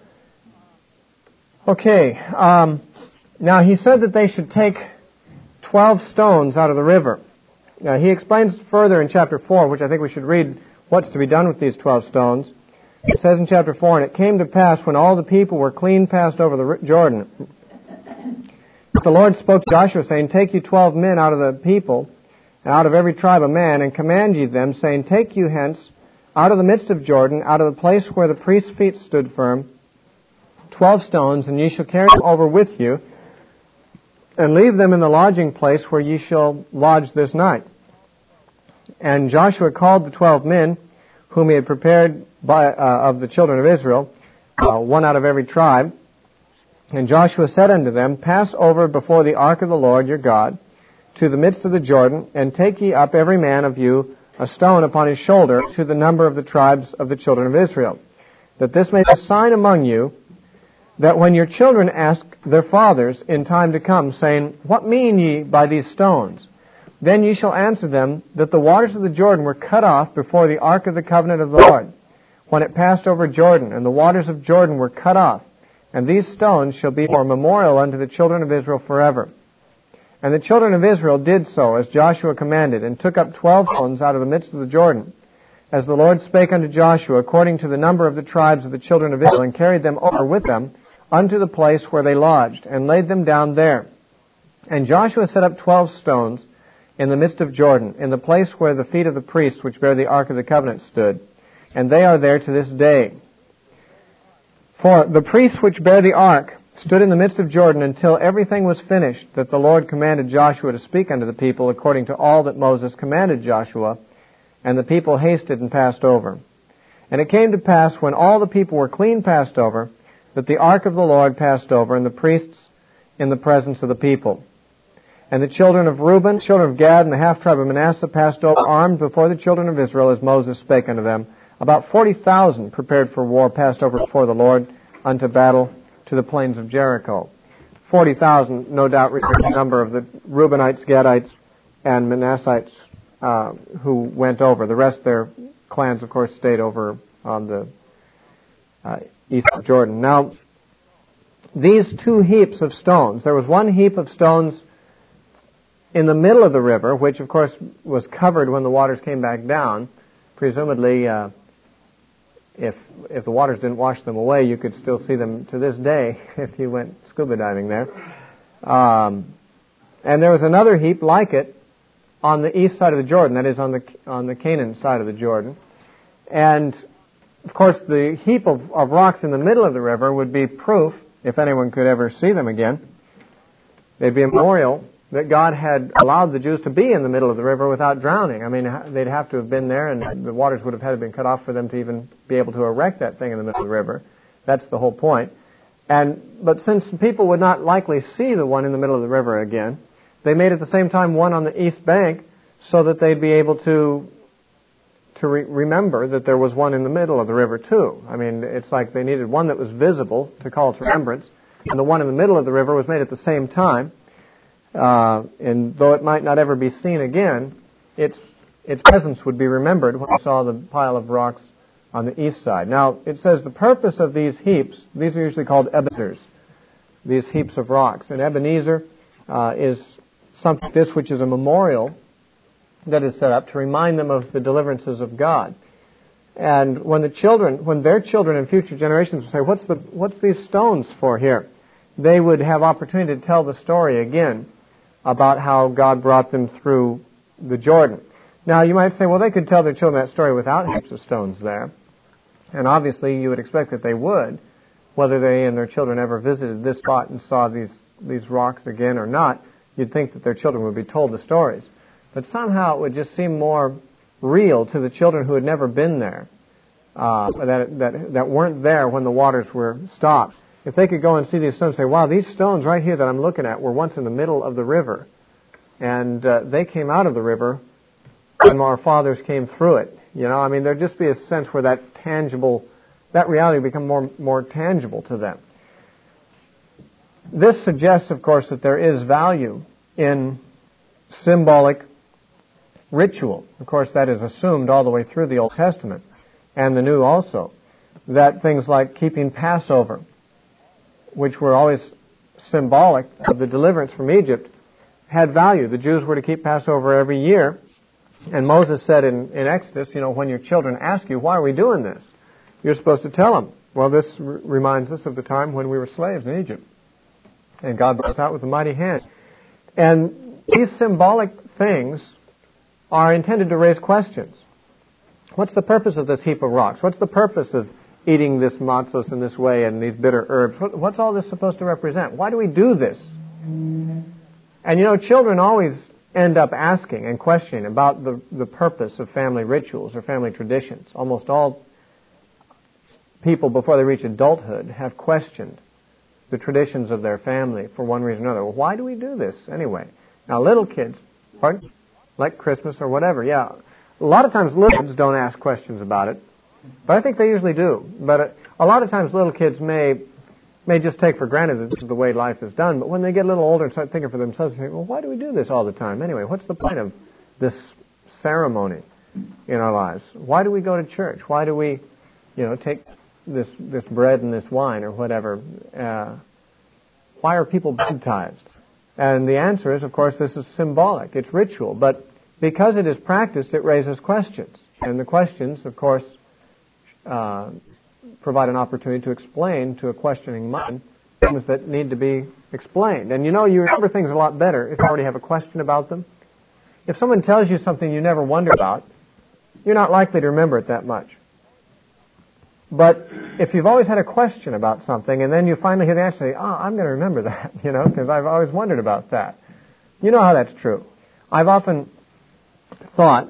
A: Okay, now He said that they should take 12 stones out of the river. Now He explains further in chapter 4, which I think we should read, what's to be done with these 12 stones. It says in chapter 4, "And it came to pass, when all the people were clean passed over the Jordan, the Lord spoke to Joshua, saying, Take you 12 men out of the people, out of every tribe a man, and command ye them, saying, Take you hence out of the midst of Jordan, out of the place where the priest's feet stood firm, 12 stones, and ye shall carry them over with you, and leave them in the lodging place where ye shall lodge this night. And Joshua called the 12 men, whom he had prepared of the children of Israel, one out of every tribe. And Joshua said unto them, Pass over before the ark of the Lord your God, to the midst of the Jordan, and take ye up every man of you a stone upon his shoulder, to the number of the tribes of the children of Israel, that this may be a sign among you, that when your children ask their fathers in time to come, saying, What mean ye by these stones? Then ye shall answer them, that the waters of the Jordan were cut off before the ark of the covenant of the Lord, when it passed over Jordan, and the waters of Jordan were cut off. And these stones shall be for a memorial unto the children of Israel forever. And the children of Israel did so, as Joshua commanded, and took up 12 stones out of the midst of the Jordan, as the Lord spake unto Joshua, according to the number of the tribes of the children of Israel, and carried them over with them unto the place where they lodged, and laid them down there. And Joshua set up 12 stones in the midst of Jordan, in the place where the feet of the priests which bear the ark of the covenant stood, and they are there to this day. For the priests which bear the ark stood in the midst of Jordan until everything was finished, that the Lord commanded Joshua to speak unto the people according to all that Moses commanded Joshua, and the people hasted and passed over. And it came to pass, when all the people were clean passed over, that the ark of the Lord passed over, and the priests in the presence of the people. And the children of Reuben, the children of Gad, and the half-tribe of Manasseh passed over, armed before the children of Israel, as Moses spake unto them. About 40,000 prepared for war passed over before the Lord unto battle to the plains of Jericho. 40,000, no doubt, refers to the number of the Reubenites, Gadites, and Manassites who went over. The rest of their clans, of course, stayed over on the east of Jordan. Now, these two heaps of stones, there was one heap of stones in the middle of the river, which, of course, was covered when the waters came back down. Presumably, if the waters didn't wash them away, you could still see them to this day if you went scuba diving there. And there was another heap like it on the east side of the Jordan, that is on the Canaan side of the Jordan. And, of course, the heap of rocks in the middle of the river would be proof, if anyone could ever see them again, they'd be a memorial that God had allowed the Jews to be in the middle of the river without drowning. I mean, they'd have to have been there, and the waters would have had to been cut off for them to even be able to erect that thing in the middle of the river. That's the whole point. But since people would not likely see the one in the middle of the river again, they made at the same time one on the east bank so that they'd be able to remember that there was one in the middle of the river too. I mean, it's like they needed one that was visible to call to remembrance, and the one in the middle of the river was made at the same time. And though it might not ever be seen again, it's its presence would be remembered when they saw the pile of rocks on the east side. Now, it says the purpose of these heaps, these are usually called Ebenezers, these heaps of rocks. And Ebenezer is something like this, which is a memorial that is set up to remind them of the deliverances of God. And when their children and future generations would say, what's these stones for here? They would have opportunity to tell the story again about how God brought them through the Jordan. Now, you might say, well, they could tell their children that story without heaps of stones there. And obviously, you would expect that they would, whether they and their children ever visited this spot and saw these rocks again or not. You'd think that their children would be told the stories. But somehow it would just seem more real to the children who had never been there, that weren't there when the waters were stopped. If they could go and see these stones and say, wow, these stones right here that I'm looking at were once in the middle of the river, and they came out of the river when our fathers came through it. You know, I mean, there'd just be a sense where that reality would become more tangible to them. This suggests, of course, that there is value in symbolic ritual. Of course, that is assumed all the way through the Old Testament and the New also, that things like keeping Passover, which were always symbolic of the deliverance from Egypt, had value. The Jews were to keep Passover every year, and Moses said in Exodus, you know, when your children ask you, why are we doing this? You're supposed to tell them, well, this reminds us of the time when we were slaves in Egypt, and God brought us out with a mighty hand. And these symbolic things are intended to raise questions. What's the purpose of this heap of rocks? What's the purpose of eating this matzos in this way and these bitter herbs? What's all this supposed to represent? Why do we do this? And you know, children always end up asking and questioning about the purpose of family rituals or family traditions. Almost all people before they reach adulthood have questioned the traditions of their family for one reason or another. Well, why do we do this anyway? Now, little kids, like Christmas or whatever, yeah. A lot of times little kids don't ask questions about it, but I think they usually do. But a lot of times little kids may just take for granted that this is the way life is done, but when they get a little older and start thinking for themselves, they think, well, why do we do this all the time anyway? What's the point of this ceremony in our lives? Why do we go to church? Why do we, take this bread and this wine or whatever? Why are people baptized? And the answer is, of course, this is symbolic. It's ritual. But because it is practiced, it raises questions. And the questions, of course, provide an opportunity to explain to a questioning mind things that need to be explained. And you remember things a lot better if you already have a question about them. If someone tells you something you never wondered about, you're not likely to remember it that much. But if you've always had a question about something and then you finally hear the answer, say, I'm going to remember that, because I've always wondered about that. You know how that's true. I've often thought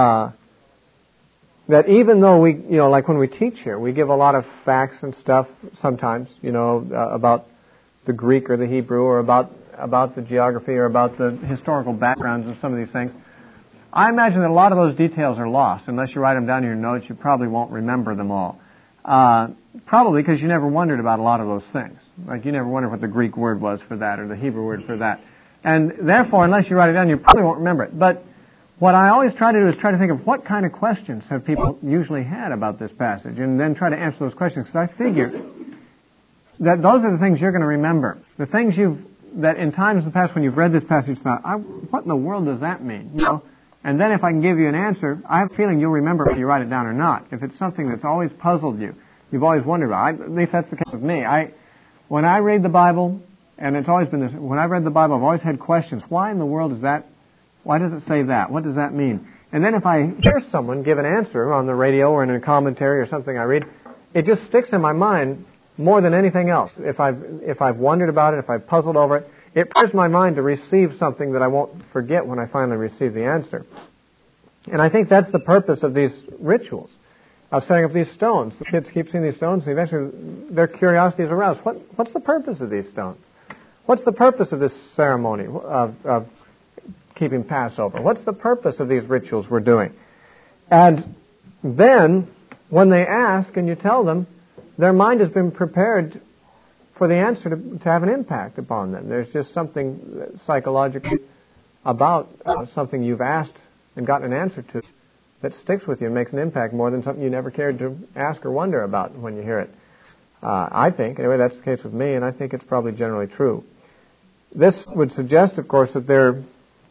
A: that even though we, like when we teach here, we give a lot of facts and stuff sometimes, about the Greek or the Hebrew or about the geography or about the historical backgrounds of some of these things. I imagine that a lot of those details are lost. Unless you write them down in your notes, you probably won't remember them all. Probably because you never wondered about a lot of those things. Like you never wondered what the Greek word was for that or the Hebrew word for that. And therefore, unless you write it down, you probably won't remember it. But what I always try to do is try to think of what kind of questions have people usually had about this passage and then try to answer those questions, because I figure that those are the things you're going to remember. The things that in times in the past when you've read this passage thought, what in the world does that mean? And then if I can give you an answer, I have a feeling you'll remember if you write it down or not. If it's something that's always puzzled you, you've always wondered about. At least that's the case with me. When I read the Bible, and it's always been this, when I read the Bible, I've always had questions. Why in the world is that? Why does it say that? What does that mean? And then if I hear someone give an answer on the radio or in a commentary or something I read, it just sticks in my mind more than anything else. If I've wondered about it, if I've puzzled over it, it prepares my mind to receive something that I won't forget when I finally receive the answer. And I think that's the purpose of these rituals, of setting up these stones. The kids keep seeing these stones, and eventually their curiosity is aroused. What's the purpose of these stones? What's the purpose of this ceremony of keeping Passover? What's the purpose of these rituals we're doing? And then, when they ask and you tell them, their mind has been prepared for the answer to have an impact upon them. There's just something psychologically about something you've asked and gotten an answer to that sticks with you and makes an impact more than something you never cared to ask or wonder about when you hear it. I think, anyway, that's the case with me, and I think it's probably generally true. This would suggest, of course, that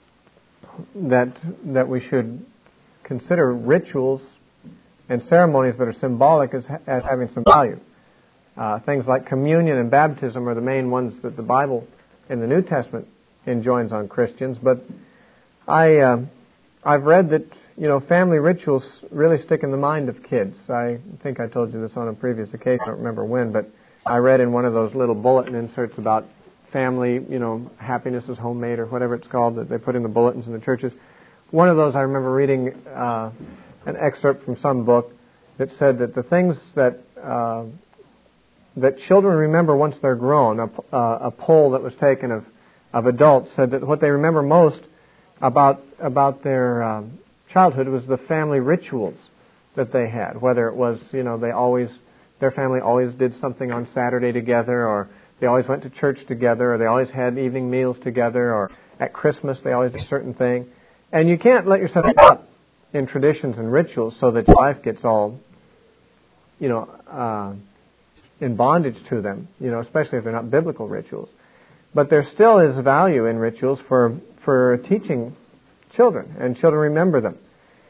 A: we should consider rituals and ceremonies that are symbolic as having some value. Things like communion and baptism are the main ones that the Bible in the New Testament enjoins on Christians. But I've read that family rituals really stick in the mind of kids. I think I told you this on a previous occasion. I don't remember when, but I read in one of those little bulletin inserts about family, happiness is homemade or whatever it's called that they put in the bulletins in the churches. One of those I remember reading an excerpt from some book that said that the things that children remember once they're grown, a poll that was taken of adults said that what they remember most about their childhood was the family rituals that they had. Whether it was, their family always did something on Saturday together, or they always went to church together, or they always had evening meals together, or at Christmas they always did a certain thing. And you can't let yourself get up in traditions and rituals so that your life gets all, in bondage to them, especially if they're not biblical rituals. But there still is value in rituals for teaching children, and children remember them.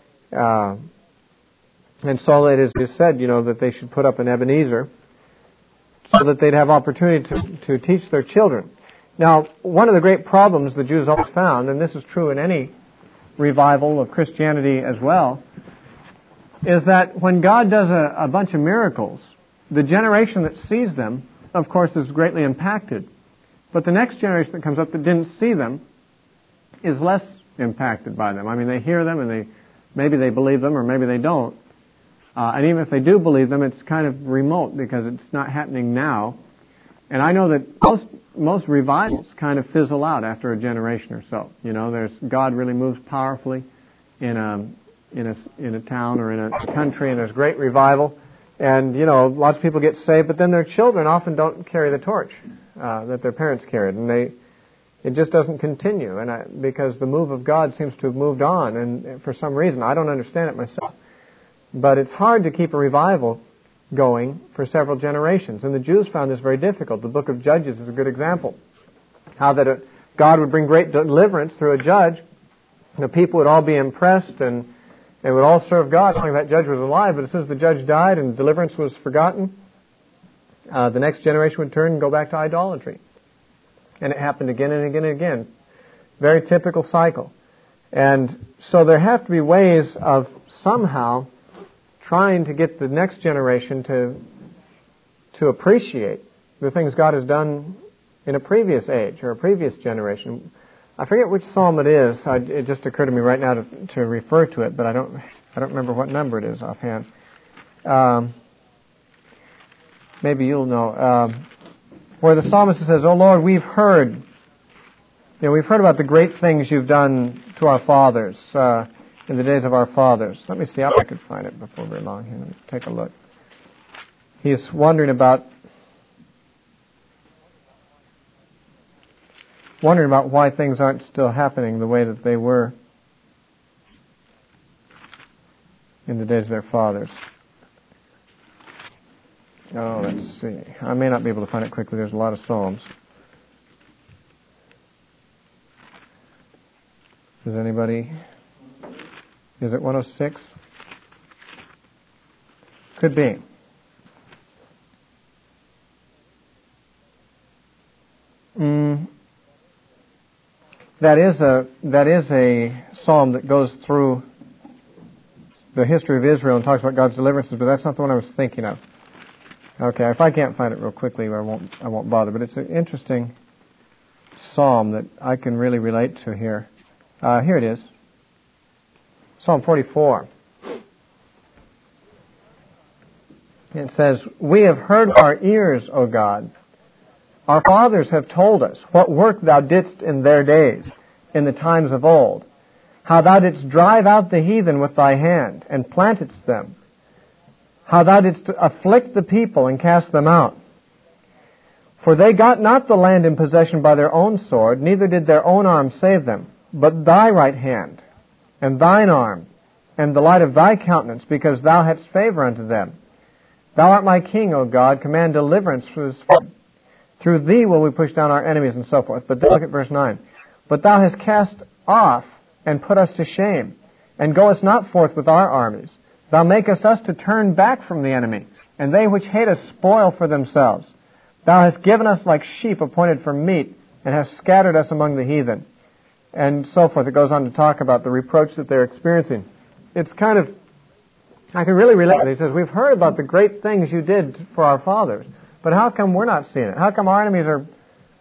A: And so it is said, that they should put up an Ebenezer so that they'd have opportunity to teach their children. Now, one of the great problems the Jews always found, and this is true in any revival of Christianity as well, is that when God does a bunch of miracles, the generation that sees them, of course, is greatly impacted. But the next generation that comes up that didn't see them is less impacted by them. I mean, they hear them and maybe they believe them or maybe they don't. And even if they do believe them, it's kind of remote because it's not happening now. And I know that most revivals kind of fizzle out after a generation or so. God really moves powerfully in a town or in a country, and there's great revival. And, lots of people get saved, but then their children often don't carry the torch that their parents carried. And it just doesn't continue. And because the move of God seems to have moved on. And for some reason, I don't understand it myself. But it's hard to keep a revival going for several generations. And the Jews found this very difficult. The book of Judges is a good example. How that God would bring great deliverance through a judge. The people would all be impressed and they would all serve God, knowing that judge was alive. But as soon as the judge died and deliverance was forgotten, the next generation would turn and go back to idolatry. And it happened again and again and again. Very typical cycle. And so there have to be ways of somehow trying to get the next generation to appreciate the things God has done in a previous age or a previous generation. I forget which psalm it is. It just occurred to me right now to refer to it, but I don't remember what number it is offhand. Maybe you'll know. Where the psalmist says, "Oh Lord, we've heard about the great things you've done to our fathers in the days of our fathers." Let me see if I can find it before very long here. Let me take a look. He's wondering about why things aren't still happening the way that they were in the days of their fathers. Oh, let's see. I may not be able to find it quickly. There's a lot of psalms. Does anybody? Is it 106? Could be. That is a psalm that goes through the history of Israel and talks about God's deliverances, but that's not the one I was thinking of. Okay, if I can't find it real quickly, I won't bother. But it's an interesting psalm that I can really relate to here. Here it is. Psalm 44. It says, "We have heard our ears, O God. Our fathers have told us what work thou didst in their days, in the times of old, how thou didst drive out the heathen with thy hand, and plantedst them, how thou didst afflict the people and cast them out. For they got not the land in possession by their own sword, neither did their own arm save them, but thy right hand and thine arm, and the light of thy countenance, because thou hadst favor unto them. Thou art my king, O God, command deliverance through this foot. Through thee will we push down our enemies, and so forth. But then look at verse 9. But thou hast cast off and put us to shame, and goest not forth with our armies. Thou makest us to turn back from the enemy, and they which hate us spoil for themselves. Thou hast given us like sheep appointed for meat, and hast scattered us among the heathen. And so forth. It goes on to talk about the reproach that they're experiencing. It's kind of, I can really relate. He says, we've heard about the great things you did for our fathers, but how come we're not seeing it? How come our enemies are,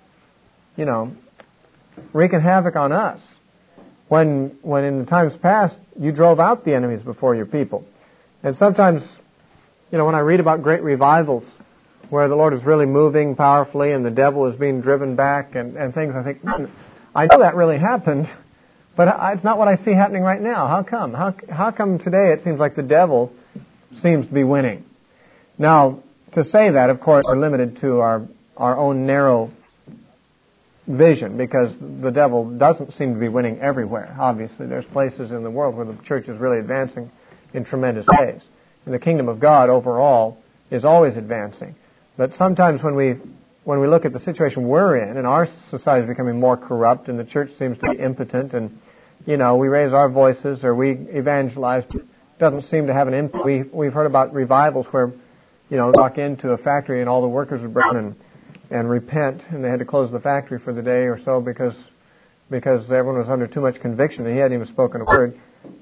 A: wreaking havoc on us? When in the times past, you drove out the enemies before your people. And sometimes, when I read about great revivals where the Lord is really moving powerfully and the devil is being driven back and things, I think, I know that really happened, but it's not what I see happening right now. How come? How come today it seems like the devil seems to be winning? Now, to say that, of course, we're limited to our own narrow vision, because the devil doesn't seem to be winning everywhere. Obviously, there's places in the world where the church is really advancing in tremendous ways. And the kingdom of God overall is always advancing. But sometimes when we look at the situation we're in, and our society is becoming more corrupt, and the church seems to be impotent, and we raise our voices or we evangelize, it doesn't seem to have an impact. We've heard about revivals where, walk into a factory and all the workers would break and repent, and they had to close the factory for the day or so because everyone was under too much conviction and he hadn't even spoken a word.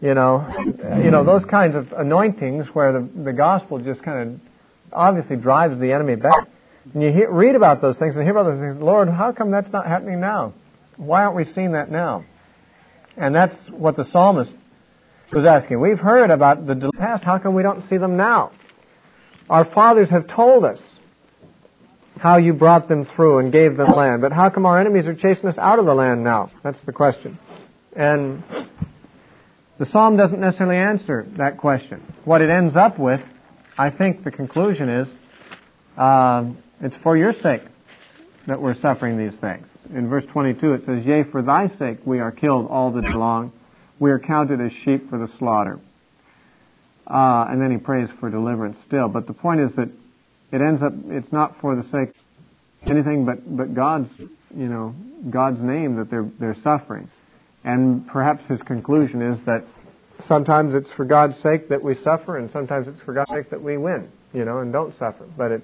A: Those kinds of anointings where the gospel just kind of obviously drives the enemy back. And you read about those things and hear about those things. Lord, how come that's not happening now? Why aren't we seeing that now? And that's what the psalmist was asking. We've heard about the past. How come we don't see them now? Our fathers have told us how you brought them through and gave them land. But how come our enemies are chasing us out of the land now? That's the question. And the psalm doesn't necessarily answer that question. What it ends up with, I think the conclusion is, it's for your sake that we're suffering these things. In verse 22 it says, Yea, for thy sake we are killed all the day long. We are counted as sheep for the slaughter. And then he prays for deliverance still. But the point is that it ends up, it's not for the sake of anything but God's name that they're suffering. And perhaps his conclusion is that sometimes it's for God's sake that we suffer, and sometimes it's for God's sake that we win, and don't suffer. But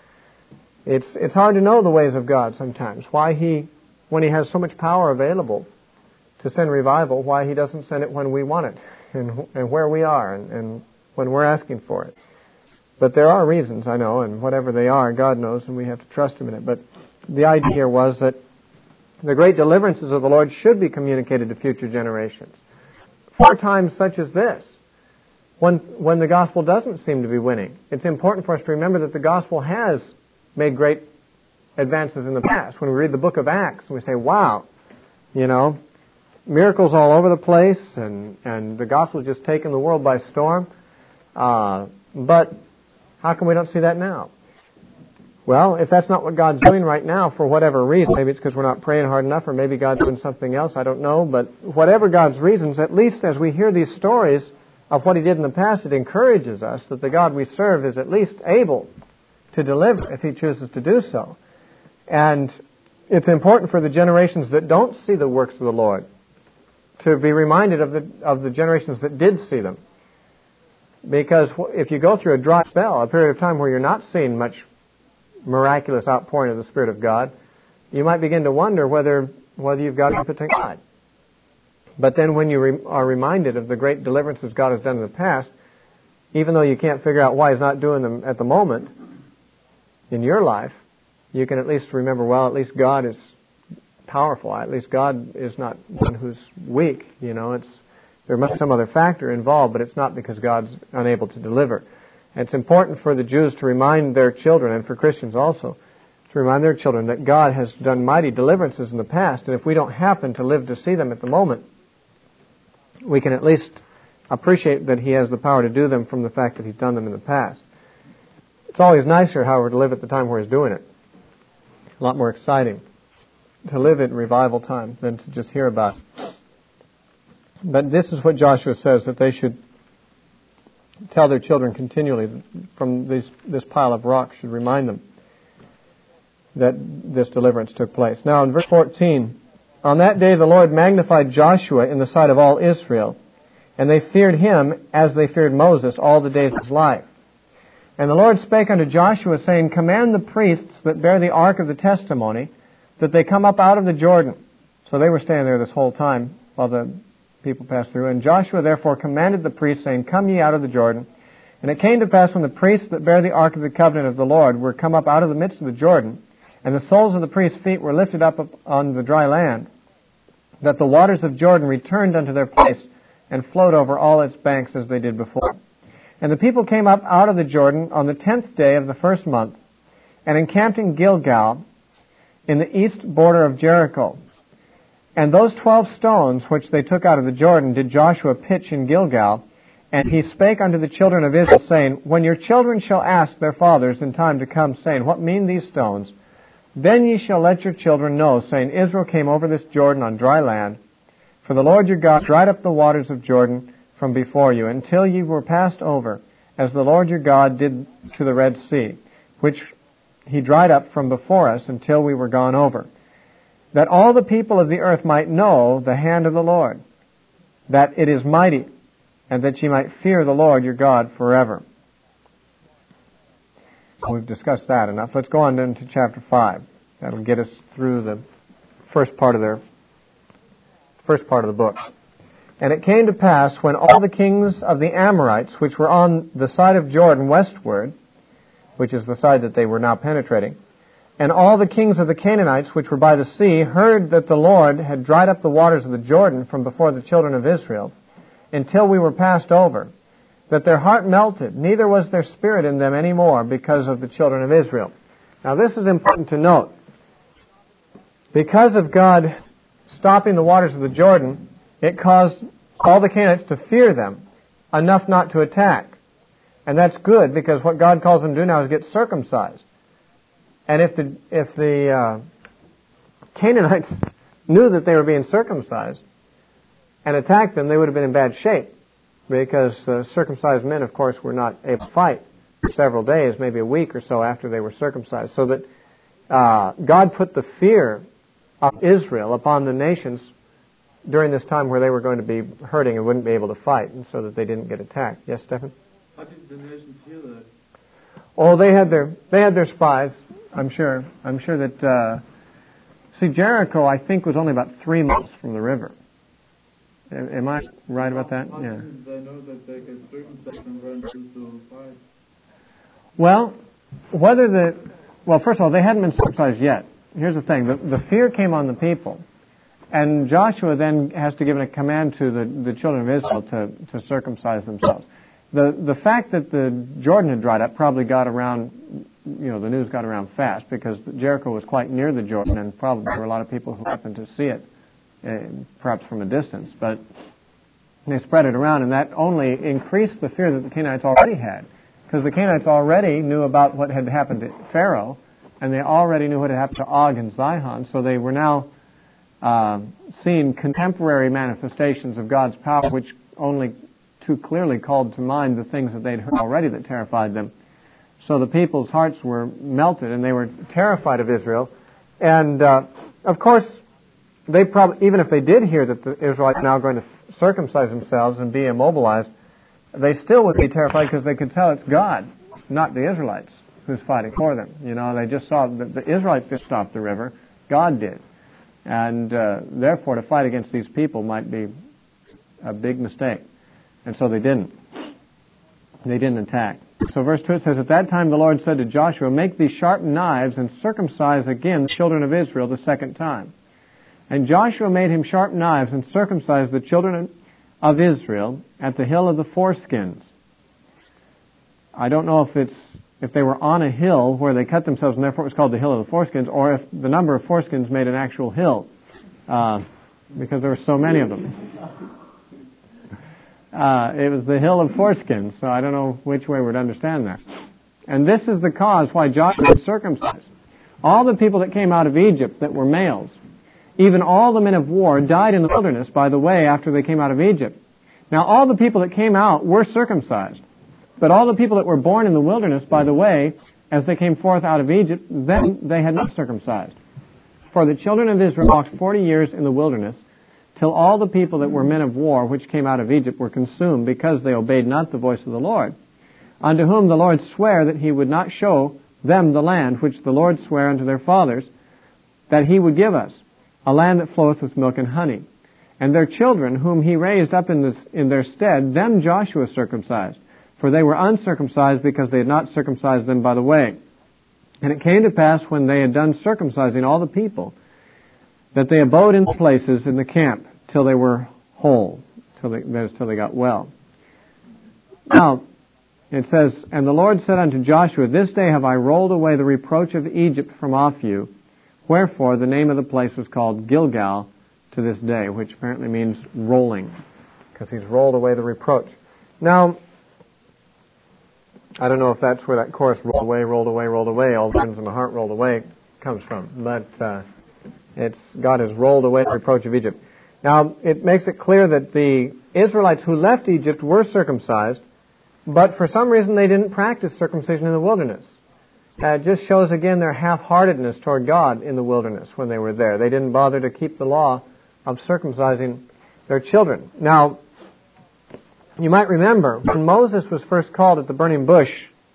A: it's hard to know the ways of God sometimes. Why when he has so much power available to send revival, why he doesn't send it when we want it and where we are and when we're asking for it. But there are reasons, I know, and whatever they are, God knows, and we have to trust him in it. But the idea here was that the great deliverances of the Lord should be communicated to future generations. For times such as this, when the gospel doesn't seem to be winning, it's important for us to remember that the gospel has made great advances in the past. When we read the book of Acts, and we say, wow, miracles all over the place, and the gospel has just taken the world by storm. But how come we don't see that now? Well, if that's not what God's doing right now for whatever reason, maybe it's because we're not praying hard enough, or maybe God's doing something else, I don't know. But whatever God's reasons, at least as we hear these stories of what he did in the past, it encourages us that the God we serve is at least able to deliver if he chooses to do so. And it's important for the generations that don't see the works of the Lord to be reminded of the generations that did see them. Because if you go through a dry spell, a period of time where you're not seeing much miraculous outpouring of the Spirit of God, you might begin to wonder whether you've got a impotent God. But then when you are reminded of the great deliverances God has done in the past, even though you can't figure out why he's not doing them at the moment in your life, you can at least remember, well, at least God is powerful. At least God is not one who's weak. There must be some other factor involved, but it's not because God's unable to deliver. And it's important for the Jews to remind their children, and for Christians also, to remind their children that God has done mighty deliverances in the past, and if we don't happen to live to see them at the moment, we can at least appreciate that he has the power to do them from the fact that he's done them in the past. It's always nicer, however, to live at the time where he's doing it. A lot more exciting to live in revival time than to just hear about it. But this is what Joshua says, that they should tell their children continually from this pile of rocks, should remind them that this deliverance took place. Now in verse 14, on that day the Lord magnified Joshua in the sight of all Israel, and they feared him as they feared Moses all the days of his life. And the Lord spake unto Joshua, saying, command the priests that bear the ark of the testimony, that they come up out of the Jordan. So they were standing there this whole time while the people passed through. And Joshua therefore commanded the priests, saying, come ye out of the Jordan. And it came to pass, when the priests that bear the ark of the covenant of the Lord were come up out of the midst of the Jordan, and the soles of the priests' feet were lifted up on the dry land, that the waters of Jordan returned unto their place, and flowed over all its banks as they did before. And the people came up out of the Jordan on the 10th day of the first month, and encamped in Gilgal, in the east border of Jericho. And those 12 stones which they took out of the Jordan did Joshua pitch in Gilgal. And he spake unto the children of Israel, saying, when your children shall ask their fathers in time to come, saying, what mean these stones? Then ye shall let your children know, saying, Israel came over this Jordan on dry land. For the Lord your God dried up the waters of Jordan from before you, until ye were passed over, as the Lord your God did to the Red Sea, which he dried up from before us until we were gone over, that all the people of the earth might know the hand of the Lord, that it is mighty, and that ye might fear the Lord your God forever. We've discussed that enough. Let's go on then to chapter 5. That'll get us through the first part of the book. And it came to pass, when all the kings of the Amorites, which were on the side of Jordan westward, which is the side that they were now penetrating, and all the kings of the Canaanites, which were by the sea, heard that the Lord had dried up the waters of the Jordan from before the children of Israel, until we were passed over, that their heart melted, neither was there spirit in them any more because of the children of Israel. Now this is important to note. Because of God stopping the waters of the Jordan, it caused all the Canaanites to fear them enough not to attack. And that's good, because what God calls them to do now is get circumcised. And if the Canaanites knew that they were being circumcised and attacked them, they would have been in bad shape, because circumcised men, of course, were not able to fight for several days, maybe a week or so after they were circumcised. So that God put the fear of Israel upon the nations during this time where they were going to be hurting and wouldn't be able to fight, and so that they didn't get attacked. Yes, Stephen?
D: How did the nations hear that?
A: Oh, they had their spies. I'm sure that. Jericho, I think, was only about 3 miles from the river. Am I right about that?
D: How did they know that they could circumcise and run to fight?
A: Well, first of all, they hadn't been circumcised yet. Here's the thing: the fear came on the people, and Joshua then has to give a command to the children of Israel to circumcise themselves. The fact that the Jordan had dried up probably got around, the news got around fast, because Jericho was quite near the Jordan, and probably there were a lot of people who happened to see it, perhaps from a distance. But they spread it around, and that only increased the fear that the Canaanites already had, because the Canaanites already knew about what had happened to Pharaoh, and they already knew what had happened to Og and Sihon, so they were now seeing contemporary manifestations of God's power, which only too clearly called to mind the things that they'd heard already that terrified them. So the people's hearts were melted, and they were terrified of Israel. And of course, they probably, even if they did hear that the Israelites are now going to circumcise themselves and be immobilized, they still would be terrified, because they could tell it's God, not the Israelites, who's fighting for them. They just saw that the Israelites didn't stop the river, God did. And therefore, to fight against these people might be a big mistake. And so they didn't. They didn't attack. So verse 2, it says, at that time the Lord said to Joshua, make these sharp knives and circumcise again the children of Israel the second time. And Joshua made him sharp knives and circumcised the children of Israel at the hill of the foreskins. I don't know if they were on a hill where they cut themselves, and therefore it was called the hill of the foreskins, or if the number of foreskins made an actual hill, because there were so many of them. It was the hill of foreskins, so I don't know which way we'd understand that. And this is the cause why Joshua was circumcised. All the people that came out of Egypt that were males, even all the men of war, died in the wilderness by the way after they came out of Egypt. Now all the people that came out were circumcised, but all the people that were born in the wilderness by the way, as they came forth out of Egypt, then they had not circumcised. For the children of Israel walked 40 years in the wilderness, till all the people that were men of war which came out of Egypt were consumed, because they obeyed not the voice of the Lord, unto whom the Lord sware that he would not show them the land which the Lord sware unto their fathers, that he would give us, a land that floweth with milk and honey. And their children, whom he raised up in their stead, them Joshua circumcised, for they were uncircumcised, because they had not circumcised them by the way. And it came to pass, when they had done circumcising all the people, that they abode in the places in the camp till they were whole, till they got well. Now, it says, And the Lord said unto Joshua, This day have I rolled away the reproach of Egypt from off you. Wherefore the name of the place was called Gilgal to this day, which apparently means rolling, because he's rolled away the reproach. Now, I don't know if that's where that chorus, rolled away, all the sins in my heart rolled away, comes from. But God has rolled away the reproach of Egypt. Now, it makes it clear that the Israelites who left Egypt were circumcised, but for some reason they didn't practice circumcision in the wilderness. It just shows again their half-heartedness toward God in the wilderness when they were there. They didn't bother to keep the law of circumcising their children. Now, you might remember when Moses was first called at the burning bush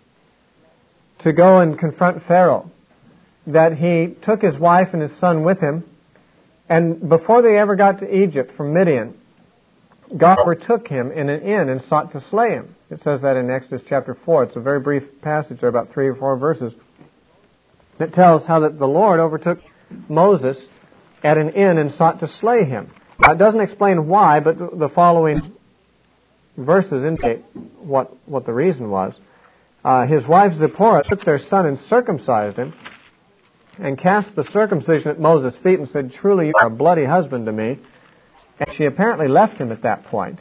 A: to go and confront Pharaoh, that he took his wife and his son with him, and before they ever got to Egypt from Midian, God overtook him in an inn and sought to slay him. It says that in Exodus chapter 4. It's a very brief passage. There are about 3 or 4 verses. It tells how that the Lord overtook Moses at an inn and sought to slay him. Now, it doesn't explain why, but the following verses indicate what the reason was. His wife Zipporah took their son and circumcised him, and cast the circumcision at Moses' feet and said, Truly you are a bloody husband to me. And she apparently left him at that point.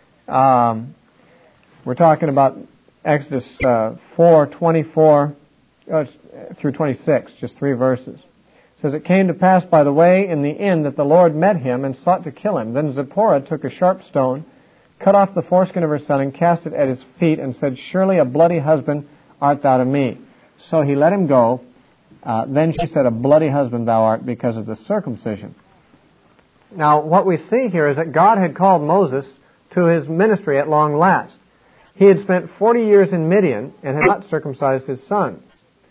A: We're talking about Exodus 4:24 through 26, just 3 verses. It says, It came to pass by the way in the inn that the Lord met him and sought to kill him. Then Zipporah took a sharp stone, cut off the foreskin of her son, and cast it at his feet, and said, Surely a bloody husband art thou to me. So he let him go. Then she said, A bloody husband thou art, because of the circumcision. Now, what we see here is that God had called Moses to his ministry at long last. He had spent 40 years in Midian and had not circumcised his son.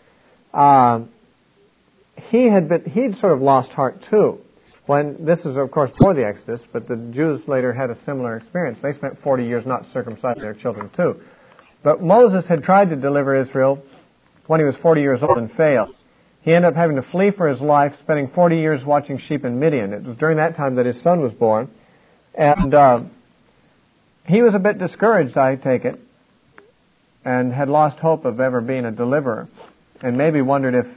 A: He'd sort of lost heart too. This is, of course, before the Exodus, but the Jews later had a similar experience. They spent 40 years not circumcising their children too. But Moses had tried to deliver Israel when he was 40 years old and failed. He ended up having to flee for his life, spending 40 years watching sheep in Midian. It was during that time that his son was born. And he was a bit discouraged, I take it, and had lost hope of ever being a deliverer, and maybe wondered if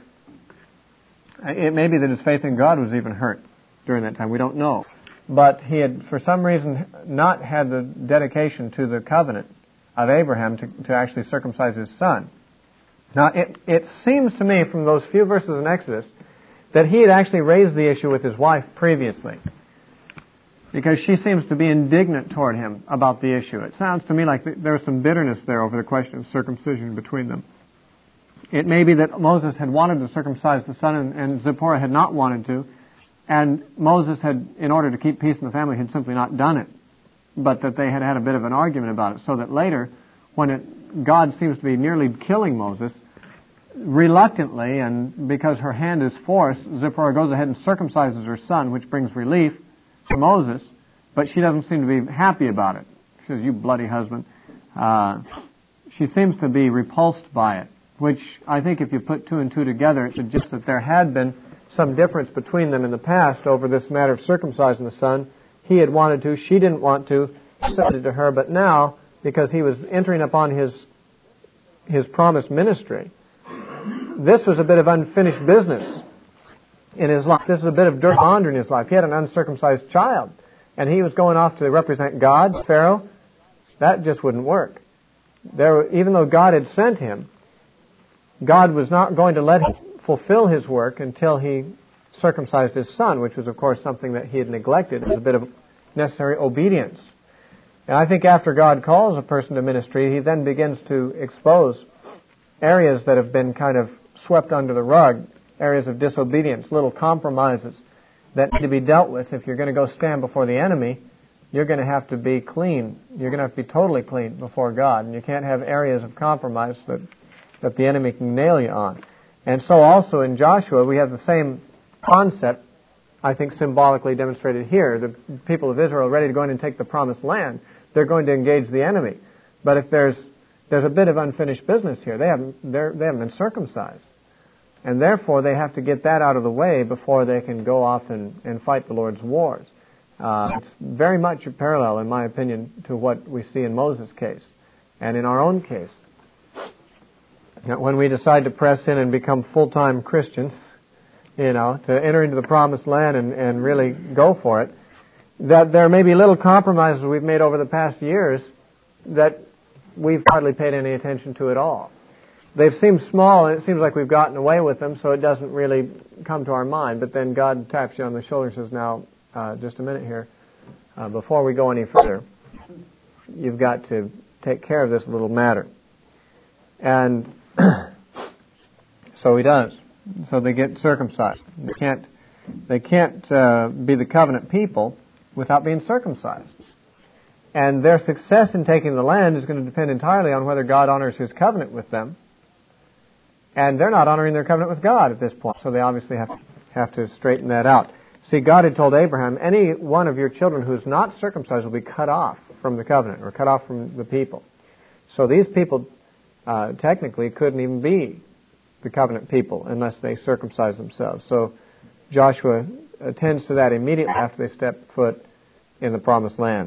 A: it may be that his faith in God was even hurt during that time. We don't know. But he had, for some reason, not had the dedication to the covenant of Abraham to actually circumcise his son. Now, it seems to me from those few verses in Exodus that he had actually raised the issue with his wife previously, because she seems to be indignant toward him about the issue. It sounds to me like there was some bitterness there over the question of circumcision between them. It may be that Moses had wanted to circumcise the son and Zipporah had not wanted to, and Moses had, in order to keep peace in the family, had simply not done it, but that they had had a bit of an argument about it, so that later, when God seems to be nearly killing Moses, reluctantly, and because her hand is forced, Zipporah goes ahead and circumcises her son, which brings relief to Moses, but she doesn't seem to be happy about it. She says, You bloody husband. She seems to be repulsed by it, which I think if you put 2 and 2 together, it suggests that there had been some difference between them in the past over this matter of circumcising the son. He had wanted to, she didn't want to, he said it to her, but now, because he was entering upon his promised ministry, this was a bit of unfinished business in his life. This was a bit of dirty laundry in his life. He had an uncircumcised child, and he was going off to represent God, Pharaoh. That just wouldn't work. Even though God had sent him, God was not going to let him fulfill his work until he circumcised his son, which was, of course, something that he had neglected as a bit of necessary obedience. And I think after God calls a person to ministry, he then begins to expose areas that have been kind of swept under the rug, areas of disobedience, little compromises that need to be dealt with. If you're going to go stand before the enemy, you're going to have to be clean. You're going to have to be totally clean before God. And you can't have areas of compromise that the enemy can nail you on. And so also in Joshua, we have the same concept, I think, symbolically demonstrated here. The people of Israel are ready to go in and take the promised land. They're going to engage the enemy. But if there's a bit of unfinished business here, they haven't been circumcised. And therefore, they have to get that out of the way before they can go off and fight the Lord's wars. It's very much a parallel, in my opinion, to what we see in Moses' case and in our own case. Now, when we decide to press in and become full-time Christians, to enter into the promised land and really go for it, that there may be little compromises we've made over the past years that we've hardly paid any attention to at all. They've seemed small, and it seems like we've gotten away with them, so it doesn't really come to our mind. But then God taps you on the shoulder and says, now, just a minute here. Before we go any further, you've got to take care of this little matter. And so he does. So they get circumcised. They can't be the covenant people without being circumcised. And their success in taking the land is going to depend entirely on whether God honors His covenant with them. And they're not honoring their covenant with God at this point, so they obviously have to straighten that out. See, God had told Abraham, any one of your children who is not circumcised will be cut off from the covenant, or cut off from the people. So these people technically couldn't even be the covenant people unless they circumcised themselves. So Joshua attends to that immediately after they step foot in the promised land.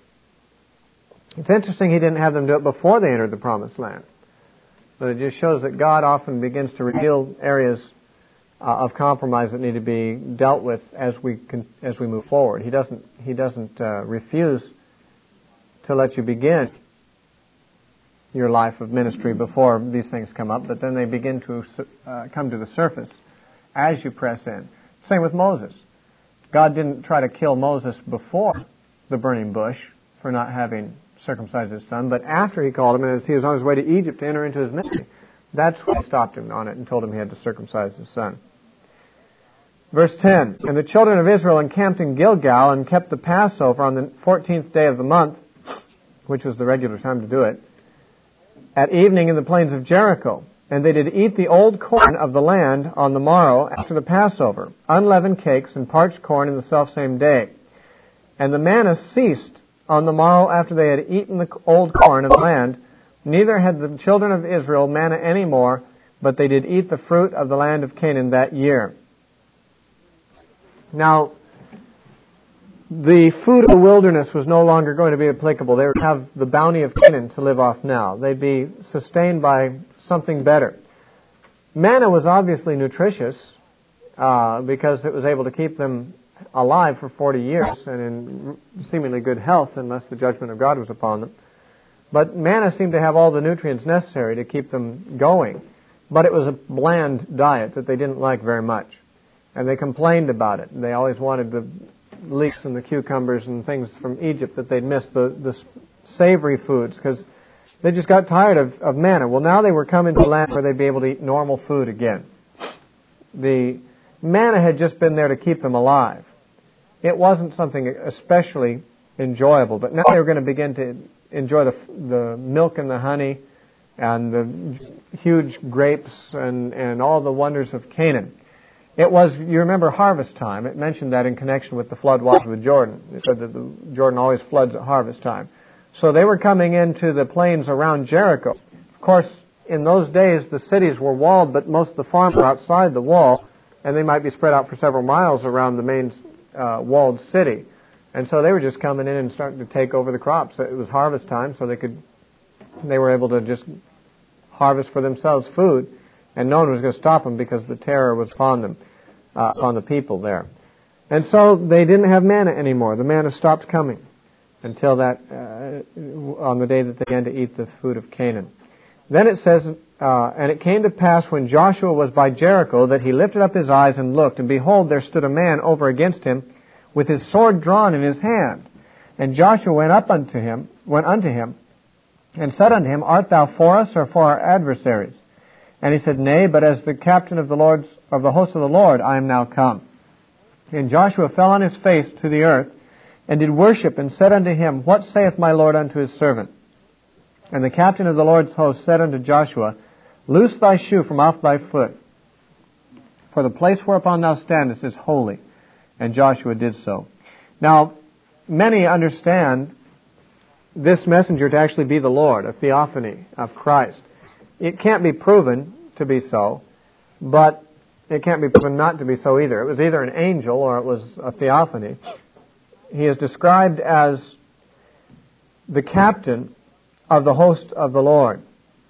A: It's interesting he didn't have them do it before they entered the promised land. But it just shows that God often begins to reveal areas of compromise that need to be dealt with as we move forward. He doesn't refuse to let you begin your life of ministry before these things come up, but then they begin to come to the surface as you press in. Same with Moses. God didn't try to kill Moses before the burning bush for not having circumcised his son, but after he called him, and as he was on his way to Egypt to enter into his ministry, that's when he stopped him on it and told him he had to circumcise his son. Verse 10, and the children of Israel encamped in Gilgal and kept the Passover on the 14th day of the month, which was the regular time to do it, at evening in the plains of Jericho. And they did eat the old corn of the land on the morrow after the Passover, unleavened cakes and parched corn in the selfsame day. And the manna ceased on the morrow after they had eaten the old corn of the land. Neither had the children of Israel manna any more, but they did eat the fruit of the land of Canaan that year. Now, the food of the wilderness was no longer going to be applicable. They would have the bounty of Canaan to live off now. They'd be sustained by something better. Manna was obviously nutritious because it was able to keep them alive for 40 years and in seemingly good health unless the judgment of God was upon them. But manna seemed to have all the nutrients necessary to keep them going. But it was a bland diet that they didn't like very much. And they complained about it. They always wanted the leeks and the cucumbers and things from Egypt that they'd missed, the savory foods, because they just got tired of manna. Well, now they were coming to a land where they'd be able to eat normal food again. The manna had just been there to keep them alive. It wasn't something especially enjoyable, but now they were going to begin to enjoy the milk and the honey and the huge grapes and all the wonders of Canaan. It was, you remember, harvest time. It mentioned that in connection with the flood waters of the Jordan. It said that the Jordan always floods at harvest time. So they were coming into the plains around Jericho. Of course, in those days, the cities were walled, but most of the farms were outside the wall, and they might be spread out for several miles around the main walled city. And so they were just coming in and starting to take over the crops. It was harvest time, so they were able to just harvest for themselves food, and no one was going to stop them because the terror was upon them, on the people there. And so they didn't have manna anymore. The manna stopped coming until that on the day that they began to eat the food of Canaan. Then it says, and it came to pass when Joshua was by Jericho that he lifted up his eyes and looked, and behold, there stood a man over against him with his sword drawn in his hand. And Joshua went unto him, and said unto him, Art thou for us or for our adversaries? And he said, Nay, but as the captain of the host of the Lord, I am now come. And Joshua fell on his face to the earth, and did worship, and said unto him, What saith my Lord unto his servant? And the captain of the Lord's host said unto Joshua, Loose thy shoe from off thy foot, for the place whereupon thou standest is holy. And Joshua did so. Now, many understand this messenger to actually be the Lord, a theophany of Christ. It can't be proven to be so, but it can't be proven not to be so either. It was either an angel or it was a theophany. He is described as the captain of the host of the Lord.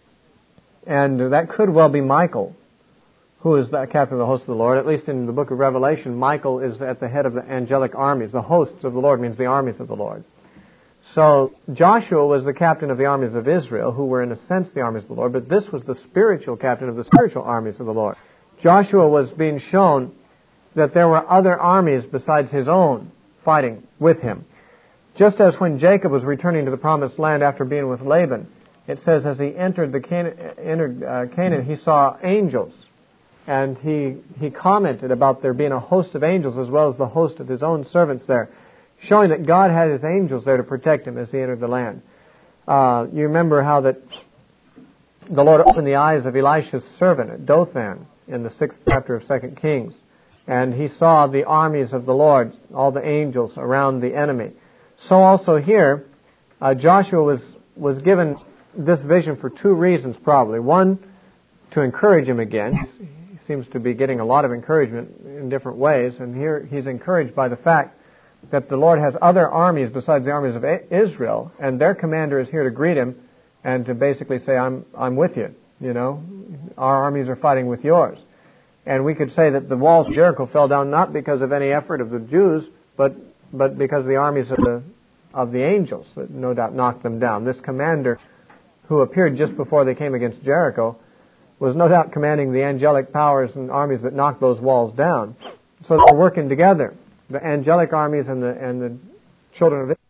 A: And that could well be Michael, who is the captain of the host of the Lord. At least in the book of Revelation, Michael is at the head of the angelic armies. The hosts of the Lord means the armies of the Lord. So Joshua was the captain of the armies of Israel, who were in a sense the armies of the Lord, but this was the spiritual captain of the spiritual armies of the Lord. Joshua was being shown that there were other armies besides his own fighting with him. Just as when Jacob was returning to the promised land after being with Laban, it says as he entered Canaan, he saw angels. And he commented about there being a host of angels as well as the host of his own servants there, showing that God had his angels there to protect him as he entered the land. You remember how that the Lord opened the eyes of Elisha's servant at Dothan in the 6th chapter of 2 Kings. And he saw the armies of the Lord, all the angels around the enemy. So also here, Joshua was given this vision for two reasons probably. One, to encourage him again. He seems to be getting a lot of encouragement in different ways. And here he's encouraged by the fact that the Lord has other armies besides the armies of Israel, and their commander is here to greet him and to basically say, I'm with you. You know, our armies are fighting with yours. And we could say that the walls of Jericho fell down not because of any effort of the Jews, but because of the armies of the angels that no doubt knocked them down. This commander who appeared just before they came against Jericho was no doubt commanding the angelic powers and armies that knocked those walls down. So they're working together, the angelic armies and the children of Israel.